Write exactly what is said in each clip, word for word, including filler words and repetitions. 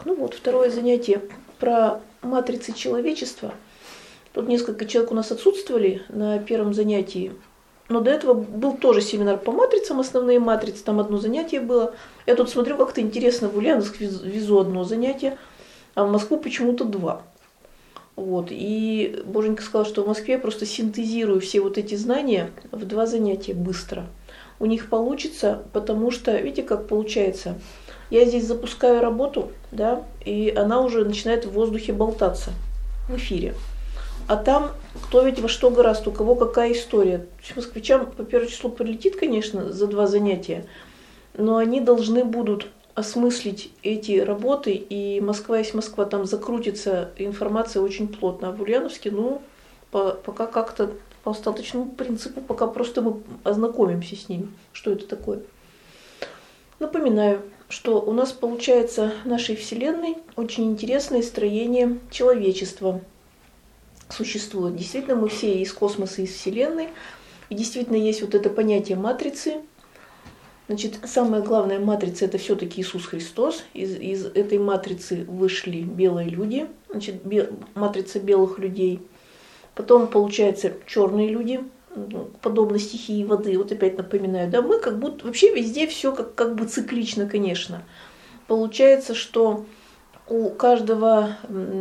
Так, ну вот, второе занятие про матрицы человечества. Тут несколько человек у нас отсутствовали на первом занятии. Но до этого был тоже семинар по матрицам, основные матрицы, там одно занятие было. Я тут смотрю, как-то интересно, в Ульяновск везу одно занятие, а в Москву почему-то два. Вот. И Боженька сказал, что в Москве я просто синтезирую все вот эти знания в два занятия быстро. У них получится, потому что, видите, как получается. Я здесь запускаю работу, да, и она уже начинает в воздухе болтаться в эфире. А там кто ведь во что гораст, у кого какая история. Москвичам по первому числу прилетит, конечно, за два занятия, но они должны будут осмыслить эти работы, и Москва есть Москва, там закрутится информация очень плотно. А в Ульяновске, ну, по, пока как-то по остаточному принципу, пока просто мы ознакомимся с ними, что это такое. Напоминаю, что у нас получается в нашей Вселенной очень интересное строение человечества. Существует. Действительно, мы все из космоса, из Вселенной. И действительно есть вот это понятие матрицы. Значит, самая главная матрица – это все-таки Иисус Христос. Из, из этой матрицы вышли белые люди, значит, бе, матрица белых людей. Потом, получается, черные люди, подобно стихии воды. Вот опять напоминаю, да, мы как будто вообще везде все как, как бы циклично, конечно. Получается, что у каждого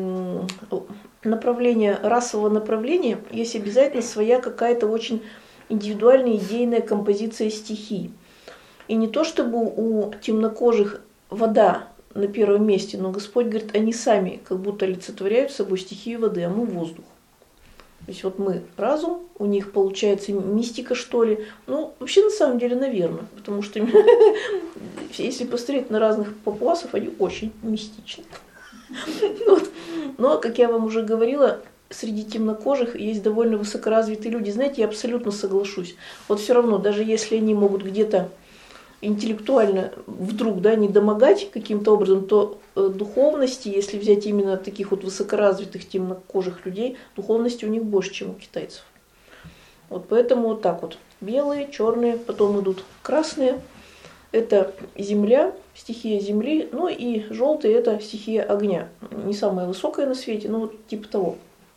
направления, расового направления есть обязательно своя какая-то очень индивидуальная идейная композиция стихий. И не то чтобы у темнокожих вода на первом месте, но Господь говорит, они сами как будто олицетворяют собой стихию воды, а мы воздух. То есть вот мы разум, у них получается мистика, что ли. Ну, вообще на самом деле, наверное, потому что если посмотреть на разных папуасов, они очень мистичны. Вот. Но, как я вам уже говорила, среди темнокожих есть довольно высокоразвитые люди. Знаете, я абсолютно соглашусь. Вот все равно, даже если они могут где-то интеллектуально вдруг, да, не домогать каким-то образом, то э, духовности, если взять именно таких вот высокоразвитых темнокожих людей, духовности у них больше, чем у китайцев. Вот поэтому вот так вот. Белые, черные, потом идут красные. Это земля, стихия земли, ну и желтый – это стихия огня. Не самая высокая на свете, но вот типа того.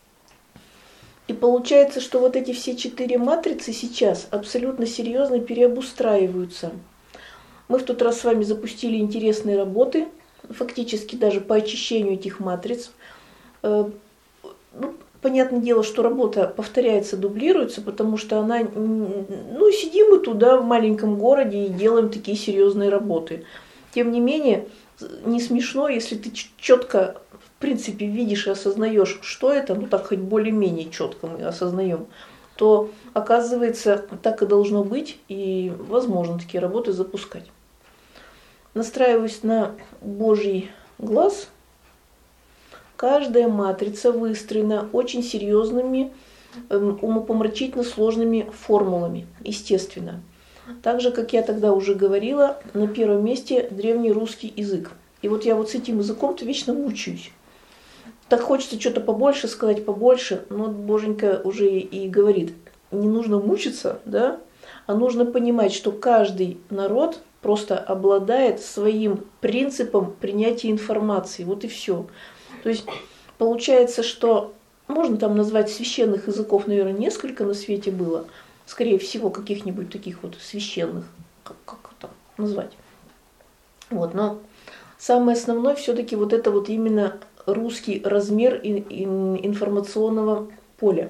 И получается, что вот эти все четыре матрицы сейчас абсолютно серьезно переобустраиваются. Мы в тот раз с вами запустили интересные работы, фактически даже по очищению этих матриц. Ну, понятное дело, что работа повторяется, дублируется, потому что она, ну, сидим мы туда в маленьком городе и делаем такие серьезные работы. Тем не менее, не смешно, если ты четко, в принципе, видишь и осознаешь, что это, ну так хоть более-менее четко мы осознаем, то оказывается, так и должно быть, и возможно такие работы запускать. Настраиваясь на Божий глаз, каждая матрица выстроена очень серьезными, умопомрачительно сложными формулами, естественно. Так же, как я тогда уже говорила, на первом месте древнерусский язык. И вот я вот с этим языком-то вечно мучаюсь. Так хочется что-то побольше сказать, побольше, но Боженька уже и говорит, не нужно мучиться, да, а нужно понимать, что каждый народ просто обладает своим принципом принятия информации, вот и все. То есть получается, что можно там назвать священных языков, наверное, несколько на свете было, скорее всего, каких-нибудь таких вот священных, как, как там назвать. Вот, но самое основное все-таки вот это вот именно русский размер информационного поля.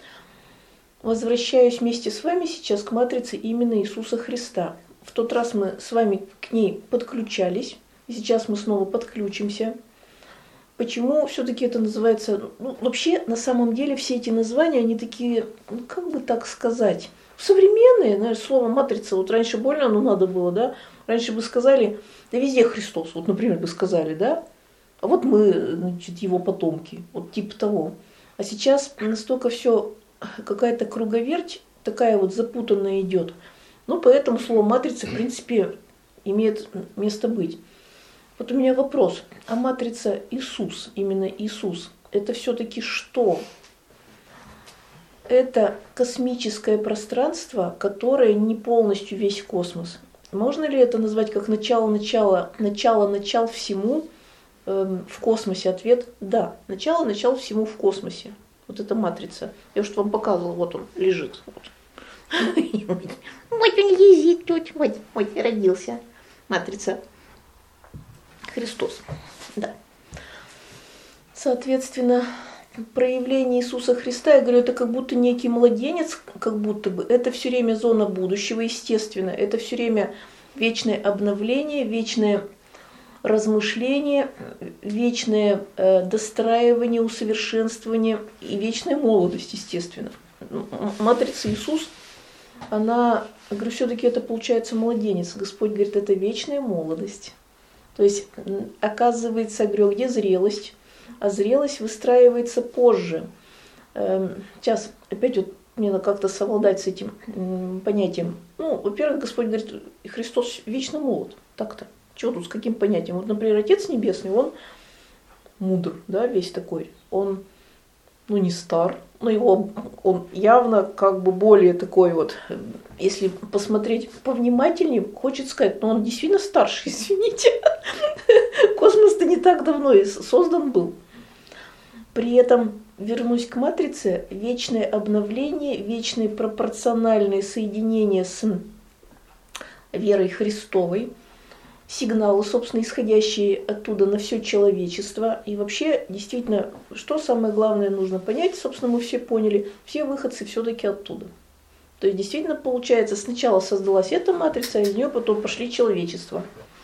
Возвращаюсь вместе с вами сейчас к матрице именно Иисуса Христа. В тот раз мы с вами к ней подключались, и сейчас мы снова подключимся. Почему все-таки это называется... Ну, вообще, на самом деле, все эти названия, они такие, ну, как бы так сказать, современные. Знаешь, слово «матрица», вот раньше больно оно надо было, да? Раньше бы сказали, да везде Христос, вот, например, бы сказали, да? А вот мы, значит, его потомки, вот типа того. А сейчас настолько все, какая-то круговерть, такая вот запутанная идет. Ну, поэтому слово «матрица», в принципе, имеет место быть. Вот у меня вопрос. А матрица Иисус, именно Иисус, это все-таки что? Это космическое пространство, которое не полностью весь космос. Можно ли это назвать как начало-начало, начало-начал всему, э, в космосе? Ответ – да. Начало, начало всему в космосе. Вот эта матрица. Я уж вам показывала, вот он лежит. Вот, вот он лежит тут, вот, вот родился. Матрица. Христос. Да. Соответственно, проявление Иисуса Христа, я говорю, это как будто некий младенец, как будто бы. Это все время зона будущего, естественно. Это все время вечное обновление, вечное размышление, вечное э, достраивание, усовершенствование и вечная молодость, естественно. Матрица Иисус, она, я говорю, все-таки это получается младенец. Господь говорит, это вечная молодость. То есть, оказывается, я говорю, где зрелость? А зрелость выстраивается позже. Сейчас опять вот мне надо как-то совладать с этим понятием. Ну, во-первых, Господь говорит, Христос вечно молод. Так-то. Чего тут, с каким понятием? Вот, например, Отец Небесный, он мудр, да, весь такой. Он, ну, не стар, но его, он явно как бы более такой вот, если посмотреть повнимательнее, хочется сказать, но он действительно старше, извините. Космос-то не так давно и создан был. При этом, вернусь к матрице, вечное обновление, вечное пропорциональное соединение с верой Христовой, сигналы, собственно, исходящие оттуда на все человечество. И вообще, действительно, что самое главное нужно понять, собственно, мы все поняли, все выходцы все-таки оттуда. То есть, действительно, получается, сначала создалась эта матрица, а из нее потом пошли человечество.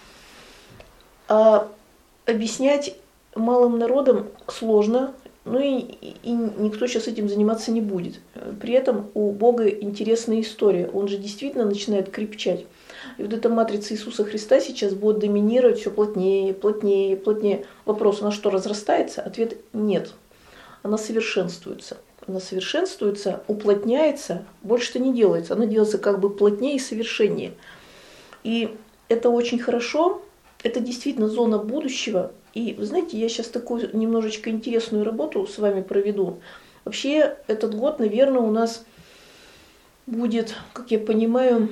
А объяснять малым народам сложно, ну и, и никто сейчас этим заниматься не будет. При этом у Бога интересная история, он же действительно начинает крепчать. И вот эта матрица Иисуса Христа сейчас будет доминировать все плотнее, плотнее, плотнее. Вопрос, она что, разрастается? Ответ – нет. Она совершенствуется. Она совершенствуется, уплотняется, больше-то не делается. Она делается как бы плотнее и совершеннее. И это очень хорошо. Это действительно зона будущего. И, вы знаете, я сейчас такую немножечко интересную работу с вами проведу. Вообще, этот год, наверное, у нас будет, как я понимаю,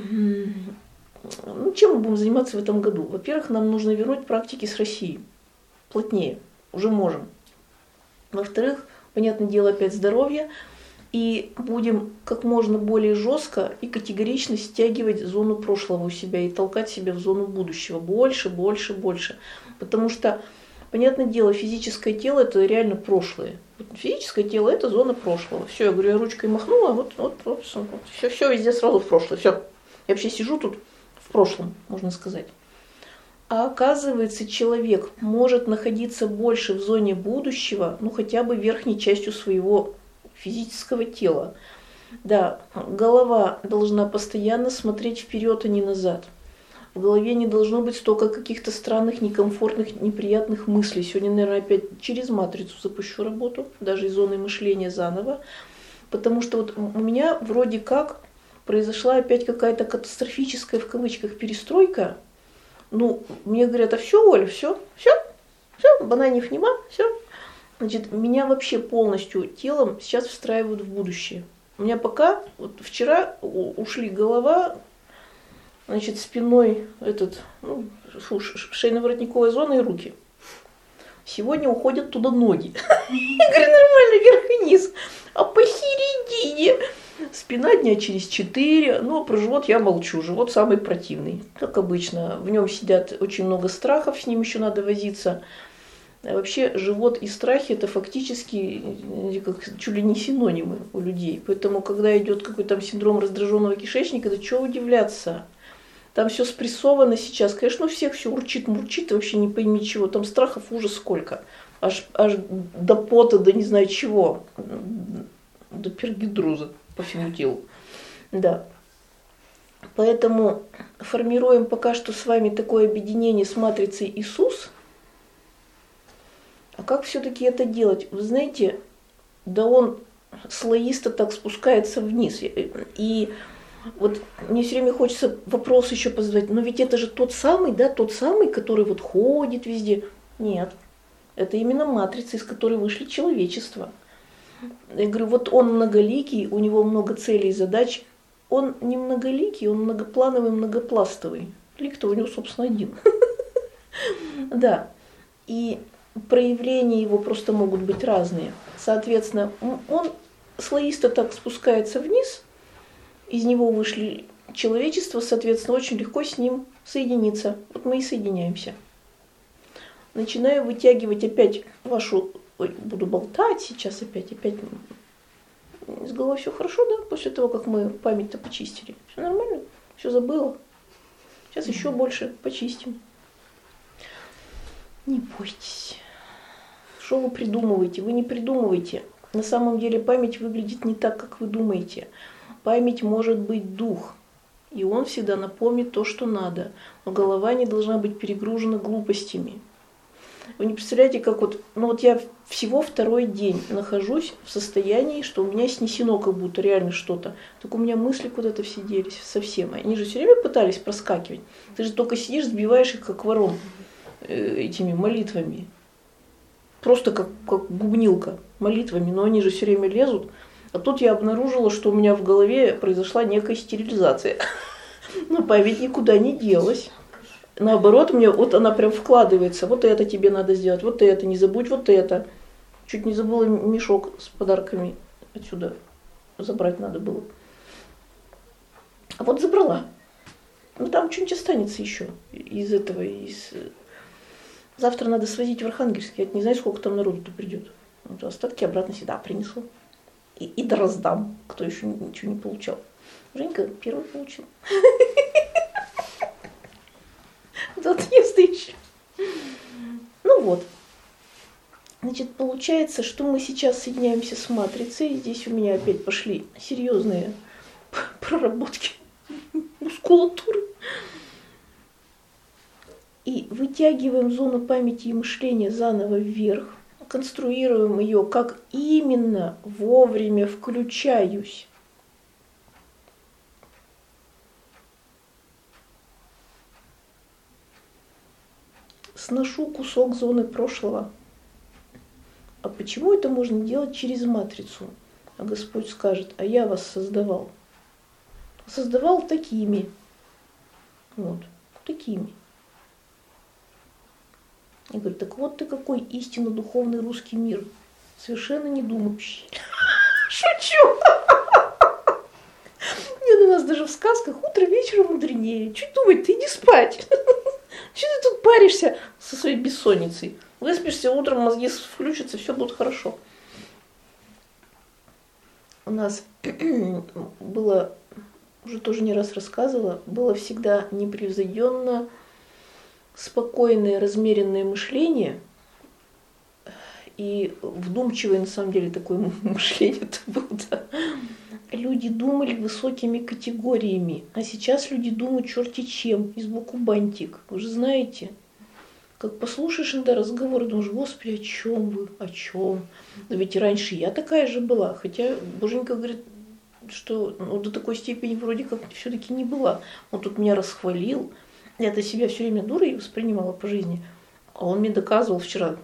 ну, чем мы будем заниматься в этом году? Во-первых, нам нужно вернуть практики с Россией. Плотнее. Уже можем. Во-вторых, понятное дело, опять здоровье. И будем как можно более жестко и категорично стягивать зону прошлого у себя и толкать себя в зону будущего. Больше, больше, больше. Потому что, понятное дело, физическое тело – это реально прошлое. Физическое тело – это зона прошлого. Все, я говорю, я ручкой махнула, вот, вот, вот, вот все, все везде сразу в прошлое. Все. Я вообще сижу тут в прошлом, можно сказать. А оказывается, человек может находиться больше в зоне будущего, ну хотя бы верхней частью своего физического тела. Да, голова должна постоянно смотреть вперед, а не назад. В голове не должно быть столько каких-то странных, некомфортных, неприятных мыслей. Сегодня, наверное, опять через матрицу запущу работу, даже из зоны мышления заново. Потому что вот у меня вроде как произошла опять какая-то катастрофическая, в кавычках, перестройка. Ну, мне говорят, а все, Оля, все, все, все, бананев нема, все. Значит, меня вообще полностью телом сейчас встраивают в будущее. У меня пока, вот вчера ушли голова, значит, спиной этот, ну, шейно-воротниковая зона и руки. Сегодня уходят туда ноги. Я говорю, нормально, вверх и низ. А посередине спина дня через четыре. Ну, про живот я молчу. Живот самый противный, как обычно. В нем сидят очень много страхов, с ним еще надо возиться. А вообще живот и страхи – это фактически как, чуть ли не синонимы у людей. Поэтому, когда идет какой-то там синдром раздраженного кишечника, да чего удивляться? Там все спрессовано сейчас. Конечно, у всех все урчит, мурчит, вообще не пойми чего. Там страхов ужас сколько. Аж, аж до пота, до не знаю чего. До пергидроза по всему телу. Да. Поэтому формируем пока что с вами такое объединение с матрицей Иисус. А как все-таки это делать? Вы знаете, да он слоисто так спускается вниз. И вот мне все время хочется вопрос еще позадать, но ведь это же тот самый, да, тот самый, который вот ходит везде. Нет, это именно матрица, из которой вышли человечество. Я говорю, вот он многоликий, у него много целей и задач. Он не многоликий, он многоплановый, многопластовый. Лик-то у него, собственно, один. Да. И проявления его просто могут быть разные. Соответственно, он слоисто так спускается вниз, из него вышли человечество, соответственно, очень легко с ним соединиться. Вот мы и соединяемся. Начинаю вытягивать опять вашу... Ой, буду болтать сейчас опять, опять... С головой все хорошо, да? После того, как мы память-то почистили. Все нормально? Все забыла? Сейчас еще больше почистим. Не бойтесь. Что вы придумываете? Вы не придумываете. На самом деле память выглядит не так, как вы думаете. Память может быть дух. И он всегда напомнит то, что надо. Но голова не должна быть перегружена глупостями. Вы не представляете, как вот... Ну вот я всего второй день нахожусь в состоянии, что у меня снесено как будто реально что-то. Так у меня мысли куда-то все делись совсем. Они же все время пытались проскакивать. Ты же только сидишь, сбиваешь их как ворон этими молитвами. Просто как, как бубнилка молитвами. Но они же все время лезут. А тут я обнаружила, что у меня в голове произошла некая стерилизация. Но память никуда не делась. Наоборот, мне вот она прям вкладывается. Вот это тебе надо сделать, вот это, не забудь вот это. Чуть не забыла мешок с подарками отсюда забрать надо было. А вот забрала. Ну там что-нибудь останется еще из этого. Из... Завтра надо свозить в Архангельск. Я не знаю, сколько там народу-то придет. Вот остатки обратно сюда принесу. И, и да раздам, кто еще ничего не получал. Женька первый получил. До отъезда еще. Ну вот. Значит, получается, что мы сейчас соединяемся с матрицей. Здесь у меня опять пошли серьезные проработки мускулатуры. И вытягиваем зону памяти и мышления заново вверх. Конструируем ее, как именно вовремя включаюсь. Сношу кусок зоны прошлого. А почему это можно делать через матрицу? А Господь скажет, а я вас создавал. Создавал такими. Вот, такими. И говорит, так вот ты какой истинно духовный русский мир. Совершенно не думающий. Шучу. Нет, у нас даже в сказках утро вечером мудренее. Чуть думать, ты иди спать. Чего ты тут паришься со своей бессонницей? Выспишься, утром мозги включатся, все будет хорошо. У нас было, уже тоже не раз рассказывала, было всегда непревзойденно спокойное, размеренное мышление и вдумчивое, на самом деле, такое мышление это было, да. Люди думали высокими категориями, а сейчас люди думают черти чем, и сбоку бантик. Вы же знаете, как послушаешь иногда разговоры, думаешь, Господи, о чем вы, о чем? Но ведь и раньше я такая же была, хотя Боженька говорит, что ну, до такой степени вроде как все-таки не была. Он тут меня расхвалил, я-то себя все время дурой воспринимала по жизни, а он мне доказывал вчера,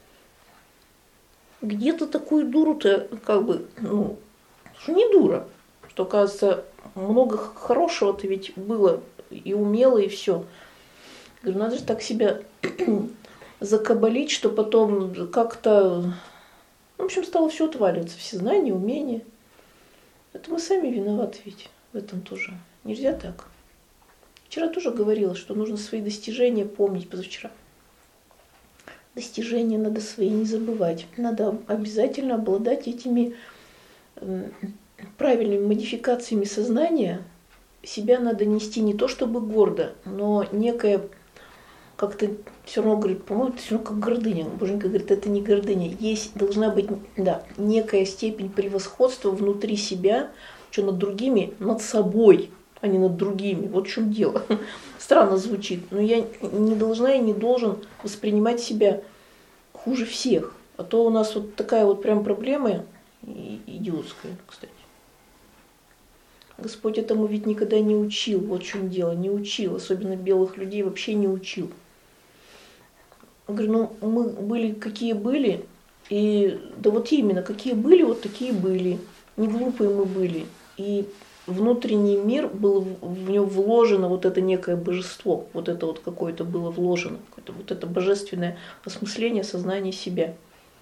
где-то такую дуру-то как бы, ну, что не дура, что, оказывается, много хорошего-то ведь было, и умело, и все. Говорю, надо же так себя закабалить, что потом как-то, в общем, стало все отваливаться, все знания, умения. Это мы сами виноваты ведь в этом тоже. Нельзя так. Вчера тоже говорила, что нужно свои достижения помнить, позавчера. Достижения надо свои не забывать. Надо обязательно обладать этими правильными модификациями сознания. Себя надо нести не то чтобы гордо, но некое, как-то все равно, говорит, по-моему, это все равно как гордыня. Боженька говорит, это не гордыня. Есть, должна быть, да, некая степень превосходства внутри себя, что над другими, над собой, а не над другими. Вот в чем дело. Странно звучит, но я не должна и не должен воспринимать себя хуже всех. А то у нас вот такая вот прям проблема идиотская, кстати. Господь этому ведь никогда не учил, вот в чем дело, не учил, особенно белых людей вообще не учил. Я говорю, ну мы были какие были, и да вот именно, какие были, вот такие были. Не глупые мы были. И внутренний мир был, в него вложено вот это некое божество, вот это вот какое-то было вложено, какое-то вот это божественное осмысление сознания себя.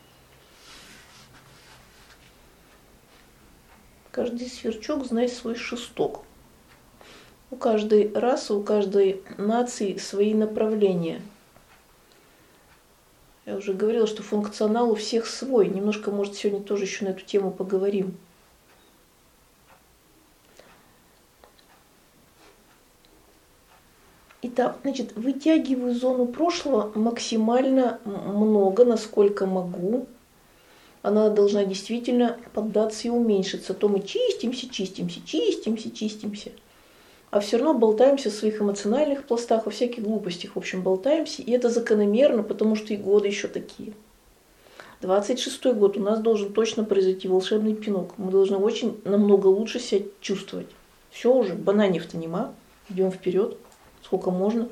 Каждый сверчок знает свой шесток. У каждой расы, у каждой нации свои направления. Я уже говорила, что функционал у всех свой. Немножко, может, сегодня тоже еще на эту тему поговорим. Итак, значит, вытягиваю зону прошлого максимально много, насколько могу. Она должна действительно поддаться и уменьшиться. То мы чистимся, чистимся, чистимся, чистимся. А все равно болтаемся в своих эмоциональных пластах, во всяких глупостях, в общем, болтаемся. И это закономерно, потому что и годы еще такие. двадцать шестой год у нас должен точно произойти волшебный пинок. Мы должны очень намного лучше себя чувствовать. Все уже, бананев-то нема. Идем вперед. Сколько можно.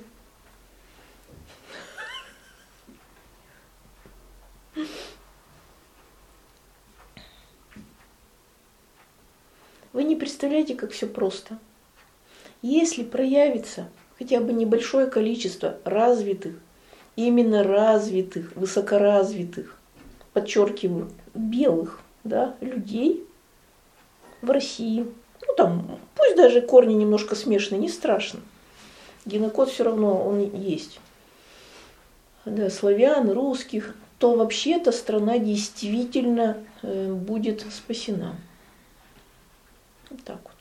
Вы не представляете, как все просто. Если проявится хотя бы небольшое количество развитых, именно развитых, высокоразвитых, подчеркиваю, белых, да, людей в России, ну там, пусть даже корни немножко смешанные, не страшно. Генокод все равно он есть. Да, славян, русских, то вообще-то страна действительно э, будет спасена. Вот так вот.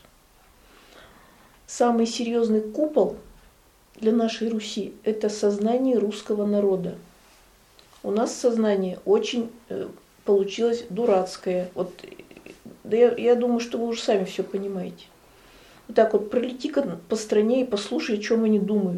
Самый серьезный купол для нашей Руси – это сознание русского народа. У нас сознание очень э, получилось дурацкое. Вот, да я, я думаю, что вы уже сами все понимаете. Вот так вот пролети-ка по стране и послушай, о чем они думают.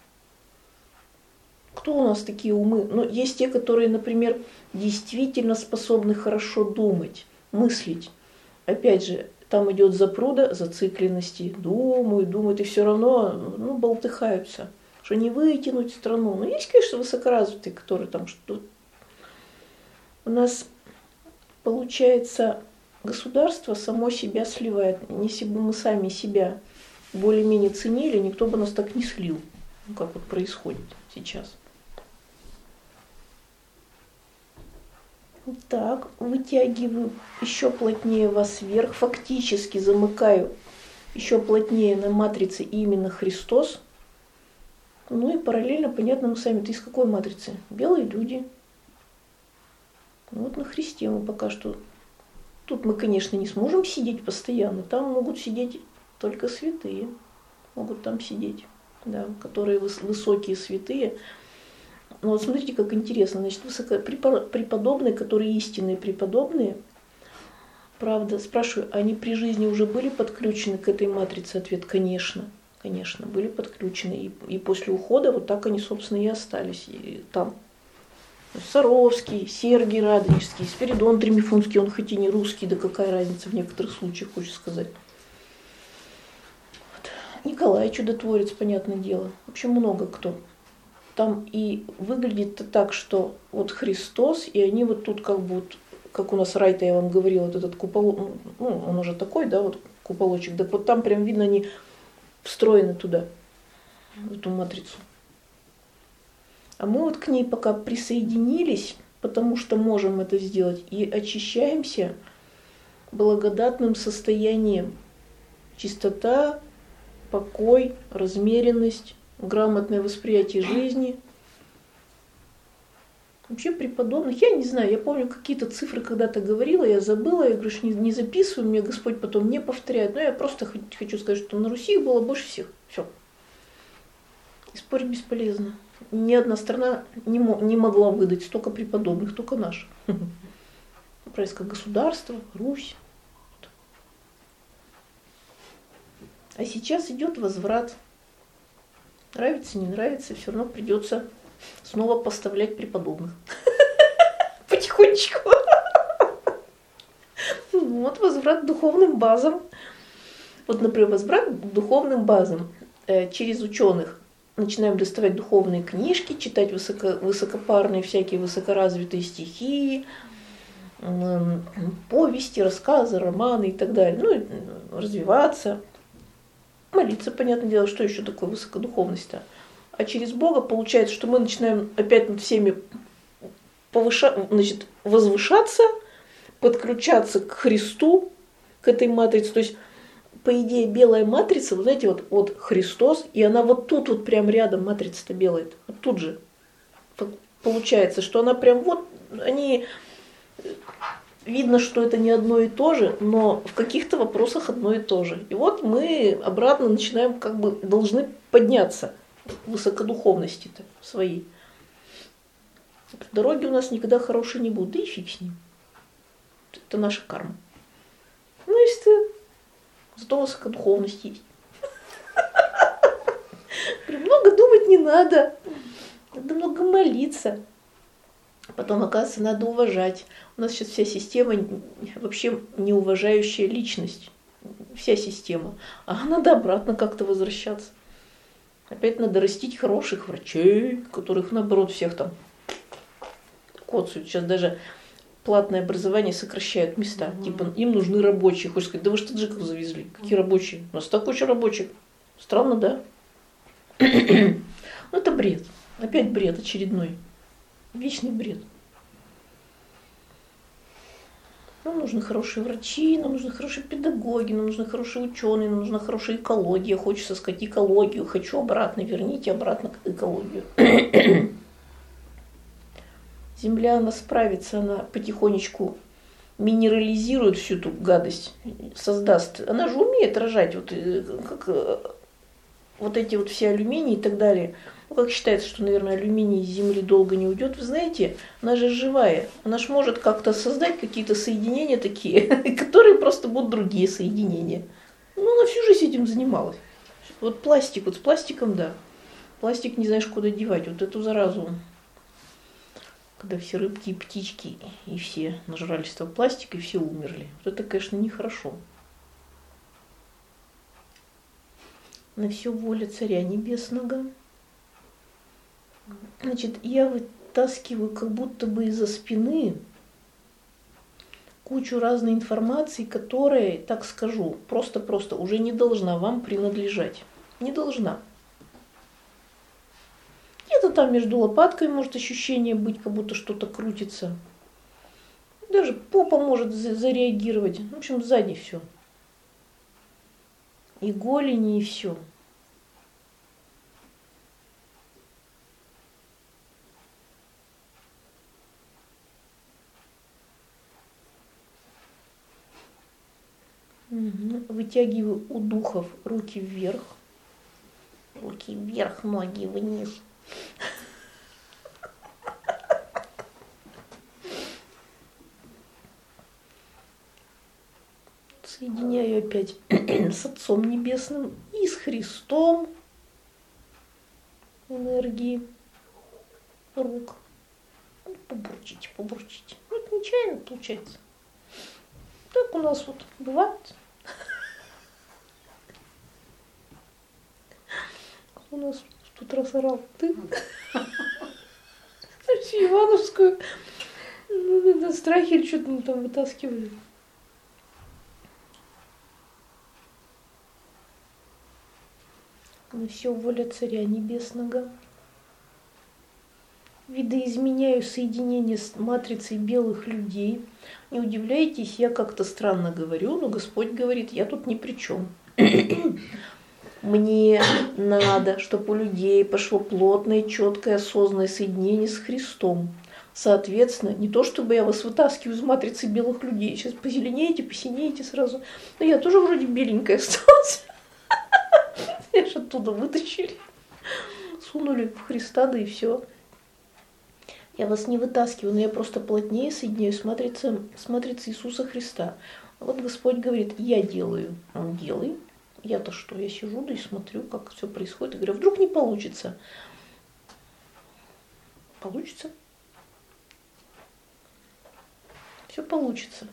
Кто у нас такие умы? Ну, есть те, которые, например, действительно способны хорошо думать, мыслить. Опять же, там идет запруда зацикленности. Думают, думают, и все равно ну, болтыхаются. Что не вытянуть страну. Ну, есть, конечно, высокоразвитые, которые там что-то... У нас, получается, государство само себя сливает. Если бы мы сами себя более-менее ценили, никто бы нас так не слил. Ну, как вот происходит сейчас. Так, вытягиваю еще плотнее вас вверх, фактически замыкаю еще плотнее на матрице именно Христос. Ну и параллельно, понятно, мы сами-то из какой матрицы? Белые люди. Вот на Христе мы пока что. Тут мы, конечно, не сможем сидеть постоянно, там могут сидеть только святые, могут там сидеть, да, которые высокие святые. Но вот смотрите, как интересно, значит, высоко, преподобные, которые истинные преподобные, правда, спрашиваю, они при жизни уже были подключены к этой матрице? Ответ, конечно, конечно, были подключены. И, и после ухода вот так они, собственно, и остались и там. Саровский, Сергий Радонежский, Спиридон Тремифунский, он хоть и не русский, да какая разница в некоторых случаях, хочется сказать. Вот. Николай Чудотворец, понятное дело. В общем, много кто. Там и выглядит так, что вот Христос, и они вот тут как бы, вот, как у нас Райта, я вам говорила, вот этот купол, ну, он уже такой, да, вот куполочек, так вот там прям видно, они встроены туда, в эту матрицу. А мы вот к ней пока присоединились, потому что можем это сделать, и очищаемся благодатным состоянием. Чистота, покой, размеренность, грамотное восприятие жизни. Вообще преподобных, я не знаю, я помню какие-то цифры когда-то говорила, я забыла, я говорю, что не, не записываю, мне Господь потом не повторяет, но я просто хочу сказать, что на Руси их было больше всех. Все. И спорить бесполезно. Ни одна страна не, не могла выдать столько преподобных, только наша. Украинское государство, Русь. А сейчас идет возврат. Нравится, не нравится, все равно придется снова поставлять преподобных. Потихонечку. Вот возврат к духовным базам. Вот, например, возврат к духовным базам через ученых. Начинаем доставать духовные книжки, читать высоко, высокопарные всякие высокоразвитые стихи, повести, рассказы, романы и так далее. Ну, развиваться, молиться, понятное дело, что еще такое высокодуховность-то. А через Бога получается, что мы начинаем опять над всеми повыша... значит, возвышаться, подключаться к Христу, к этой матрице. То есть, по идее, белая матрица, вы знаете, вот, вот Христос, и она вот тут вот прям рядом, матрица-то белая, вот тут же. Получается, что она прям вот, они... Видно, что это не одно и то же, но в каких-то вопросах одно и то же. И вот мы обратно начинаем, как бы, должны подняться в высокодуховности-то своей. Дороги у нас никогда хорошие не будут, да и фиг с ним. Это наша карма. Ну, если зато высокодуховность есть. Много думать не надо, надо много молиться. Потом, оказывается, надо уважать. У нас сейчас вся система вообще не уважающая личность. Вся система. А надо обратно как-то возвращаться. Опять надо растить хороших врачей, которых, наоборот, всех там коцают. Сейчас даже платное образование сокращают места. Mm-hmm. Типа, им нужны рабочие. Хочешь сказать, да вы что таджиков завезли? Какие рабочие? У нас так куча рабочих. Странно, да? Ну, это бред. Опять бред очередной. Вечный бред. Нам нужны хорошие врачи, нам нужны хорошие педагоги, нам нужны хорошие ученые, нам нужна хорошая экология. Хочется сказать экологию, хочу обратно, верните обратно к экологию. Земля, она справится, она потихонечку минерализирует всю эту гадость, создаст. Она же умеет рожать, вот, как, вот эти вот все алюминии и так далее. Ну, как считается, что, наверное, алюминий из земли долго не уйдет, вы знаете, она же живая. Она же может как-то создать какие-то соединения такие, которые просто будут другие соединения. Ну, она всю жизнь этим занималась. Вот пластик, вот с пластиком, да. Пластик не знаешь, куда девать. Вот эту заразу, когда все рыбки и птички, и все нажрались этого пластика, и все умерли. Вот это, конечно, нехорошо. На все воля Царя Небесного. Значит, я вытаскиваю как будто бы из-за спины кучу разной информации, которая, так скажу, просто-просто уже не должна вам принадлежать. Не должна. Где-то там между лопатками может ощущение быть, как будто что-то крутится. Даже попа может зареагировать. В общем, сзади все. И голени, и все. Вытягиваю у духов руки вверх. Руки вверх, ноги вниз. Соединяю опять с Отцом Небесным и с Христом энергии рук. Побурчите, побурчите. Вот нечаянно получается. Так у нас вот бывает. У нас тут раз орал ты. Всю Ивановскую на страхе что-то мы там вытаскивали. На все воля Царя Небесного. Видоизменяю соединение с матрицей белых людей. Не удивляйтесь, я как-то странно говорю, но Господь говорит, я тут ни при чем. Мне надо, чтобы у людей пошло плотное, четкое, осознанное соединение с Христом. Соответственно, не то чтобы я вас вытаскиваю из матрицы белых людей, сейчас позеленеете, посинеете сразу. Но я тоже вроде беленькая осталась. Я же оттуда вытащили, сунули в Христа, да и все. Я вас не вытаскиваю, но я просто плотнее соединяюсь с матрицей, с матрицей Иисуса Христа. Вот Господь говорит, я делаю, Он делай. Я-то что? Я сижу да и смотрю, как все происходит. И говорю, вдруг не получится. Получится. Все получится.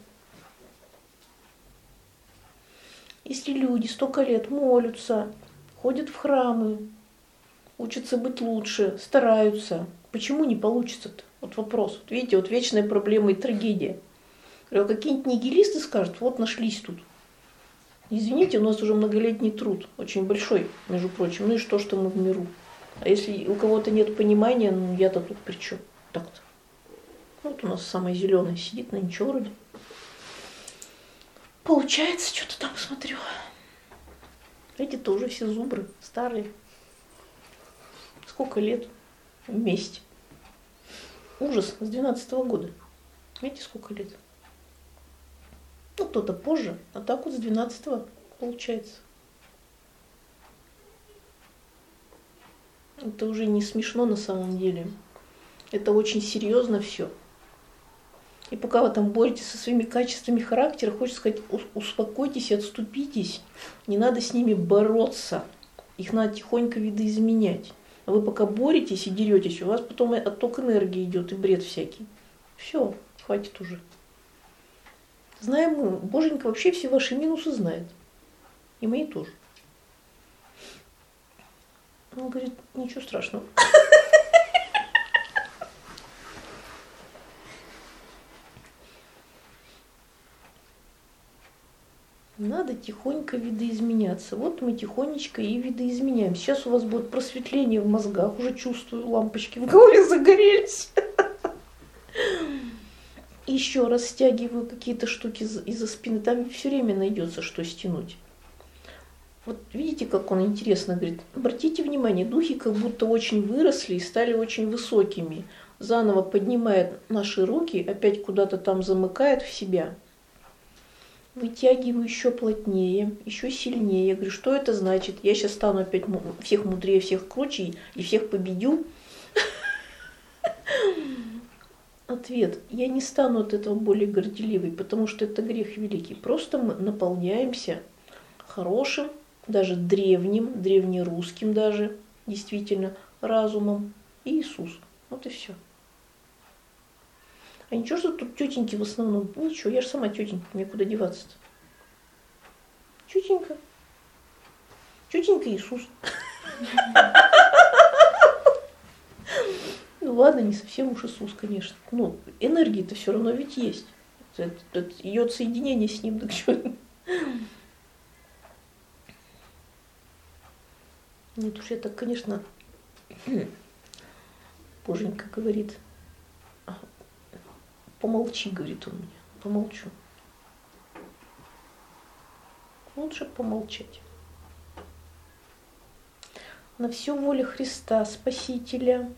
Если люди столько лет молятся, ходят в храмы, учатся быть лучше, стараются, почему не получится-то? Вот вопрос. Вот видите, вот вечная проблема и трагедия. Говорю, а какие-нибудь нигилисты скажут, вот нашлись тут. Извините, у нас уже многолетний труд, очень большой, между прочим. Ну и что, что мы в миру? А если у кого-то нет понимания, ну я-то тут при чем? Так-то. Вот у нас самая зеленая сидит, но ничего вроде. Получается, что-то там смотрю. Эти-то уже все зубры, старые. Сколько лет вместе? Ужас, с двенадцатого года. Видите, сколько лет? Ну, кто-то позже, а так вот с двенадцатого получается. Это уже не смешно на самом деле. Это очень серьезно все. И пока вы там боретесь со своими качествами характера, хочется сказать, успокойтесь и отступитесь. Не надо с ними бороться. Их надо тихонько видоизменять. А вы пока боретесь и деретесь, у вас потом отток энергии идет и бред всякий. Все, хватит уже. Знаем мы, Боженька вообще все ваши минусы знает. И мои тоже. Он говорит, ничего страшного. Надо тихонько видоизменяться. Вот мы тихонечко и видоизменяем. Сейчас у вас будет просветление в мозгах. Уже чувствую, лампочки в голове загорелись. Еще раз стягиваю какие-то штуки из-за спины. Там все время найдется, что стянуть. Вот видите, как он интересно говорит. Обратите внимание, духи как будто очень выросли и стали очень высокими. Заново поднимает наши руки, опять куда-то там замыкает в себя. Вытягиваю еще плотнее, еще сильнее. Я говорю, что это значит? Я сейчас стану опять всех мудрее, всех круче и всех победю. Ответ. Я не стану от этого более горделивой, потому что это грех великий. Просто мы наполняемся хорошим, даже древним, древнерусским даже, действительно, разумом и Иисусом. Вот и все. А ничего, что тут тетеньки в основном? Ничего, я же сама тетенька, мне куда деваться-то? Тетенька. Тетенька Иисус. Ну ладно, не совсем уж Иисус, конечно. Ну, энергия-то все равно ведь есть. Это, это, ее соединение с ним, так что... Нет уж, я так, конечно... Боженька говорит... Помолчи, говорит он мне. Помолчу. Лучше помолчать. На все воля Христа, Спасителя.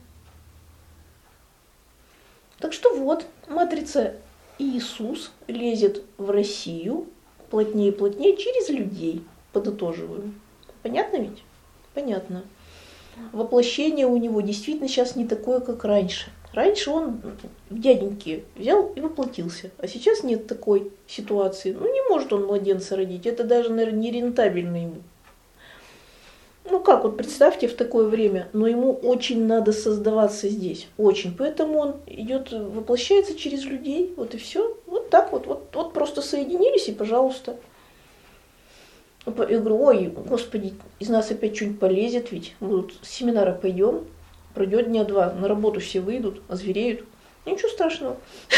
Так что вот, матрица Иисус лезет в Россию плотнее и плотнее через людей. Подытоживаю. Понятно ведь? Понятно. Воплощение у него действительно сейчас не такое, как раньше. Раньше он в дяденьке взял и воплотился, а сейчас нет такой ситуации. Ну, не может он младенца родить, это даже, наверное, не рентабельно ему. Ну как, вот представьте в такое время, но ему очень надо создаваться здесь, очень. Поэтому он идет, воплощается через людей, вот и все. Вот так вот, вот, вот просто соединились и пожалуйста. Я говорю, ой, Господи, из нас опять что-нибудь полезет ведь. Мы тут с семинара пойдем. Пройдет дня два, на работу все выйдут, озвереют. Ничего страшного.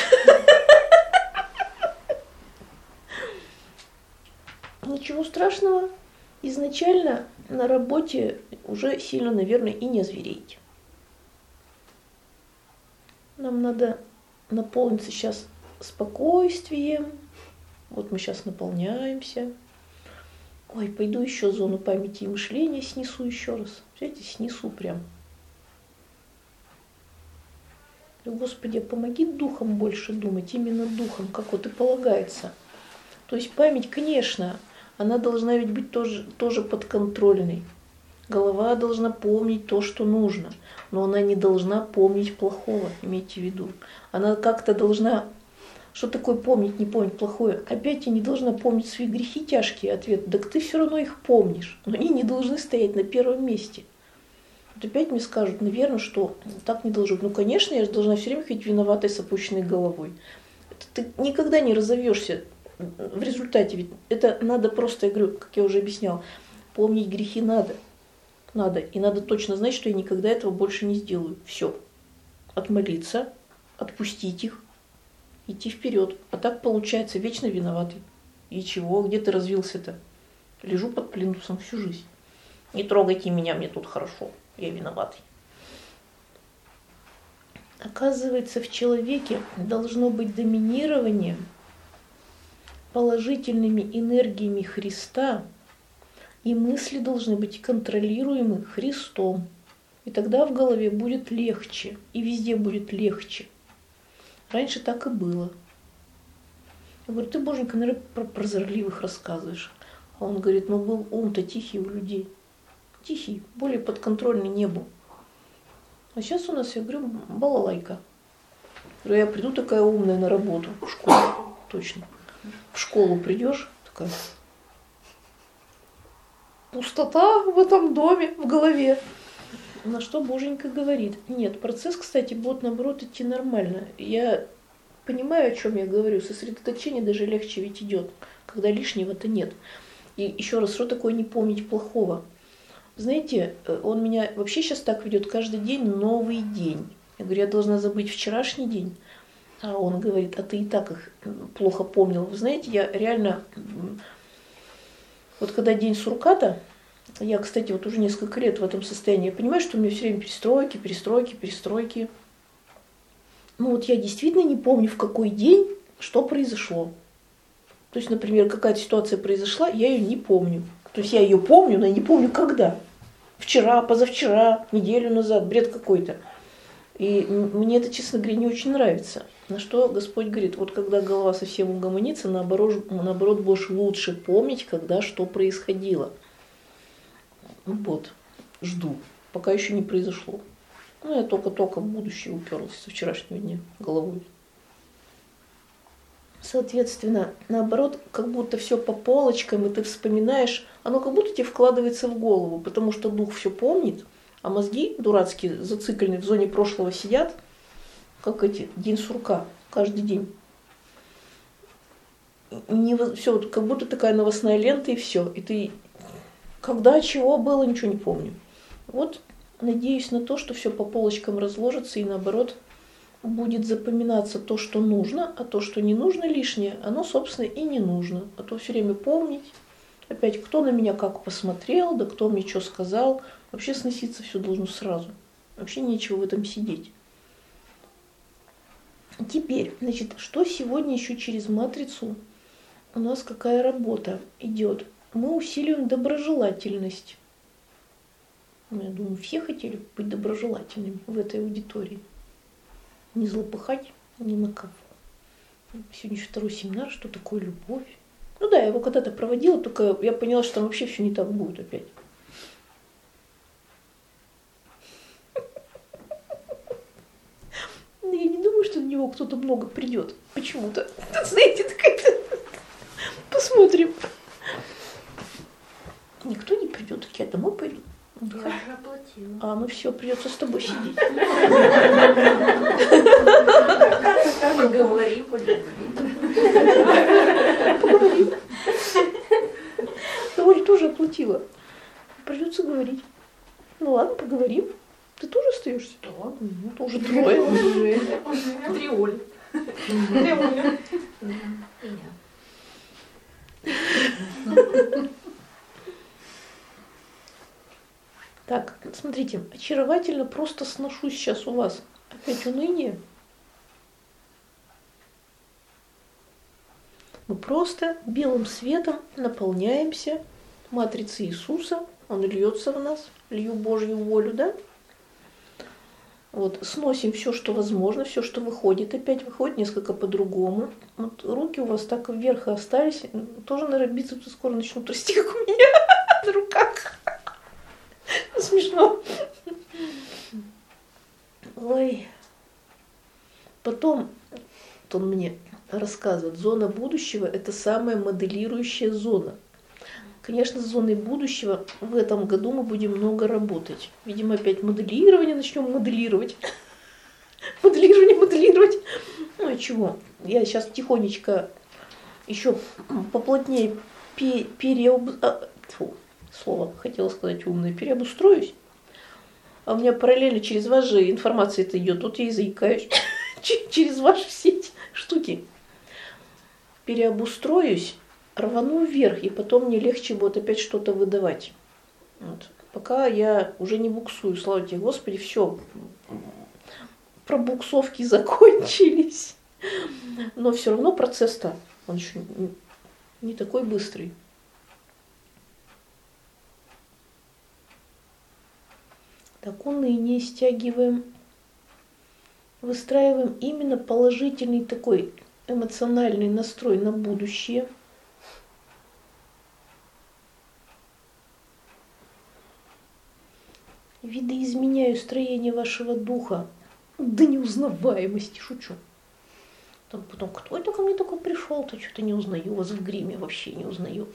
Ничего страшного. Изначально на работе уже сильно, наверное, и не озвереете. Нам надо наполниться сейчас спокойствием. Вот мы сейчас наполняемся. Ой, пойду еще зону памяти и мышления снесу еще раз. Знаете, снесу прям. Господи, помоги духом больше думать, именно духом, как вот и полагается. То есть память, конечно, она должна ведь быть тоже, тоже подконтрольной. Голова должна помнить то, что нужно, но она не должна помнить плохого, имейте в виду. Она как-то должна, что такое помнить, не помнить плохое? Опять я не должна помнить свои грехи тяжкие. Ответ, так ты все равно их помнишь, но они не должны стоять на первом месте. Вот опять мне скажут, наверное, что так не должно быть. Ну, конечно, я же должна все время ходить виноватой с опущенной головой. Это ты никогда не разовьешься в результате. Ведь это надо просто, я говорю, как я уже объясняла, помнить грехи надо. Надо. И надо точно знать, что я никогда этого больше не сделаю. Все. Отмолиться, отпустить их. идти вперед. А так получается вечно виноватый. И чего? Где ты развился-то? Лежу под плинтусом всю жизнь. Не трогайте меня, мне тут хорошо. Я виноватый. Оказывается, в человеке должно быть доминирование положительными энергиями Христа, и мысли должны быть контролируемы Христом. И тогда в голове будет легче, и везде будет легче. Раньше так и было. Я говорю, ты, Боженька, наверное, про прозорливых рассказываешь. А он говорит, ну был ум-то тихий у людей. Тихий, более подконтрольный не был. А сейчас у нас, я говорю, балалайка. Я приду такая умная на работу, в школу, точно. В школу придешь, такая пустота в этом доме, в голове. На что Боженька говорит, нет, процесс, кстати, будет, наоборот, идти нормально. Я понимаю, о чем я говорю, сосредоточение даже легче ведь идет, когда лишнего-то нет. И еще раз, что такое не помнить плохого? Знаете, он меня вообще сейчас так ведет, каждый день новый день. Я говорю, я должна забыть вчерашний день. А он говорит, а ты и так их плохо помнил. Вы знаете, я реально, вот когда день Сурката, я, кстати, вот уже несколько лет в этом состоянии, я понимаю, что у меня все время перестройки, перестройки, перестройки. Ну вот я действительно не помню, в какой день что произошло. То есть, например, какая-то ситуация произошла, я ее не помню. То есть я ее помню, но я не помню когда. Вчера, позавчера, неделю назад, бред какой-то. И мне это, честно говоря, не очень нравится. На что Господь говорит, вот когда голова совсем угомонится, наоборот, наоборот будешь лучше помнить, когда что происходило. Вот, жду, пока еще не произошло. Ну, я только-только в будущее уперлась со вчерашнего дня головой. Соответственно, наоборот, как будто все по полочкам, и ты вспоминаешь, оно как будто тебе вкладывается в голову, потому что дух все помнит, а мозги дурацкие, зацикленные в зоне прошлого сидят, как эти, день сурка, каждый день. Не, все, вот как будто такая новостная лента, и все. И ты, когда, чего было, ничего не помню. Вот надеюсь на то, что все по полочкам разложится, и наоборот, будет запоминаться то, что нужно, а то, что не нужно лишнее, оно, собственно, и не нужно. А то все время помнить, опять, кто на меня как посмотрел, да кто мне что сказал. Вообще сноситься все должно сразу. Вообще нечего в этом сидеть. Теперь, значит, что сегодня еще через матрицу у нас какая работа идет? Мы усиливаем доброжелательность. Я думаю, все хотели быть доброжелательными в этой аудитории. Не злопыхать ни на кого. Сегодня еще второй семинар, что такое любовь. Ну да, я его когда-то проводила, только я поняла, что там вообще все не так будет опять. Но я не думаю, что на него кто-то много придет. Почему-то. Знаете, такая-то... Посмотрим. Никто не придет, так я домой пойду. Я уже оплатила. А, ну все, придется с тобой сидеть. Поговорим, поговорим. Поговорим. Я Оля тоже оплатила. Придется говорить. Ну ладно, поговорим. Ты тоже остаешься? Да. Ну, тоже трое. Уже. Три Оли. Три Оли. Так, смотрите, очаровательно просто сношу сейчас у вас опять уныние. Мы просто белым светом наполняемся матрицей Иисуса, Он льется в нас, лью Божью волю, да? Вот, сносим все, что возможно, все, что выходит, опять выходит несколько по-другому. Вот руки у вас так вверх и остались, тоже, наверное, бицепсы скоро начнут расти, как у меня на руках. Смешно. Ой. Потом, вот он мне рассказывает, зона будущего – это самая моделирующая зона. Конечно, с зоной будущего в этом году мы будем много работать. Видимо, опять моделирование начнем моделировать. Моделирование, моделировать. Ну и чего? Я сейчас тихонечко еще поплотнее переоб... Фу, слово хотела сказать умное. Переобустроюсь. А у меня параллельно через вас же информация-то идет. Тут я и заикаюсь. Через ваши все эти штуки. переобустроюсь, рвану вверх, и потом мне легче будет опять что-то выдавать. Вот. Пока я уже не буксую, слава тебе, Господи, все, пробуксовки закончились. Но все равно процесс-то, он еще не такой быстрый. Так, уныние стягиваем. Выстраиваем именно положительный такой эмоциональный настрой на будущее. Видоизменяю строение вашего духа до неузнаваемости, шучу. Там потом, кто это ко мне только пришел-то, что-то не узнаю, вас в гриме вообще не узнаю.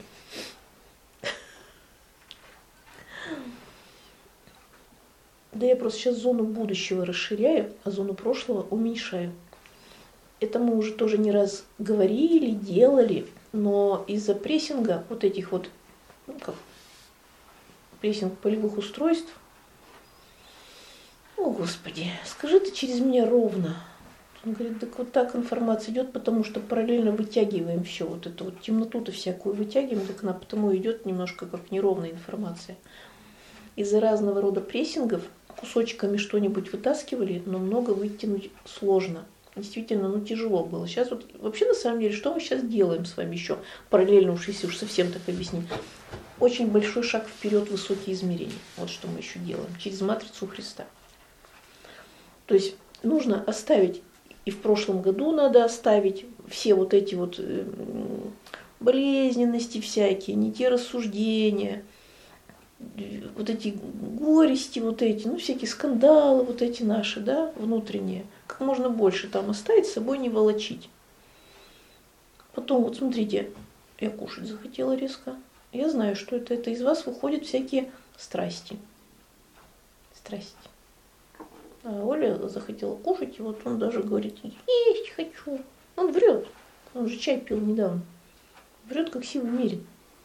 Да я просто сейчас зону будущего расширяю, а зону прошлого уменьшаю. Это мы уже тоже не раз говорили, делали, но из-за прессинга вот этих вот, ну как, прессинг полевых устройств, о Господи, скажи ты через меня ровно. Он говорит, так вот так информация идет, потому что параллельно вытягиваем все, вот эту вот темноту-то всякую вытягиваем, так она потому идет немножко как неровная информация. Из-за разного рода прессингов кусочками что-нибудь вытаскивали, но много вытянуть сложно. Действительно, ну тяжело было. Сейчас вот вообще на самом деле, что мы сейчас делаем с вами еще, параллельно уж если уж совсем так объяснить, очень большой шаг вперед в высокие измерения. Вот что мы еще делаем через матрицу Христа. То есть нужно оставить, и в прошлом году надо оставить все вот эти вот болезненности всякие, не те рассуждения, вот эти горести, вот эти, ну, всякие скандалы, вот эти наши, да, внутренние, как можно больше там оставить, с собой не волочить. Потом, вот смотрите, я кушать захотела резко. Я знаю, что это, это из вас выходят всякие страсти. Страсти. А Оля захотела кушать, и вот он даже говорит, есть хочу. Он врет. Он же чай пил недавно. Врет, как силы мерит.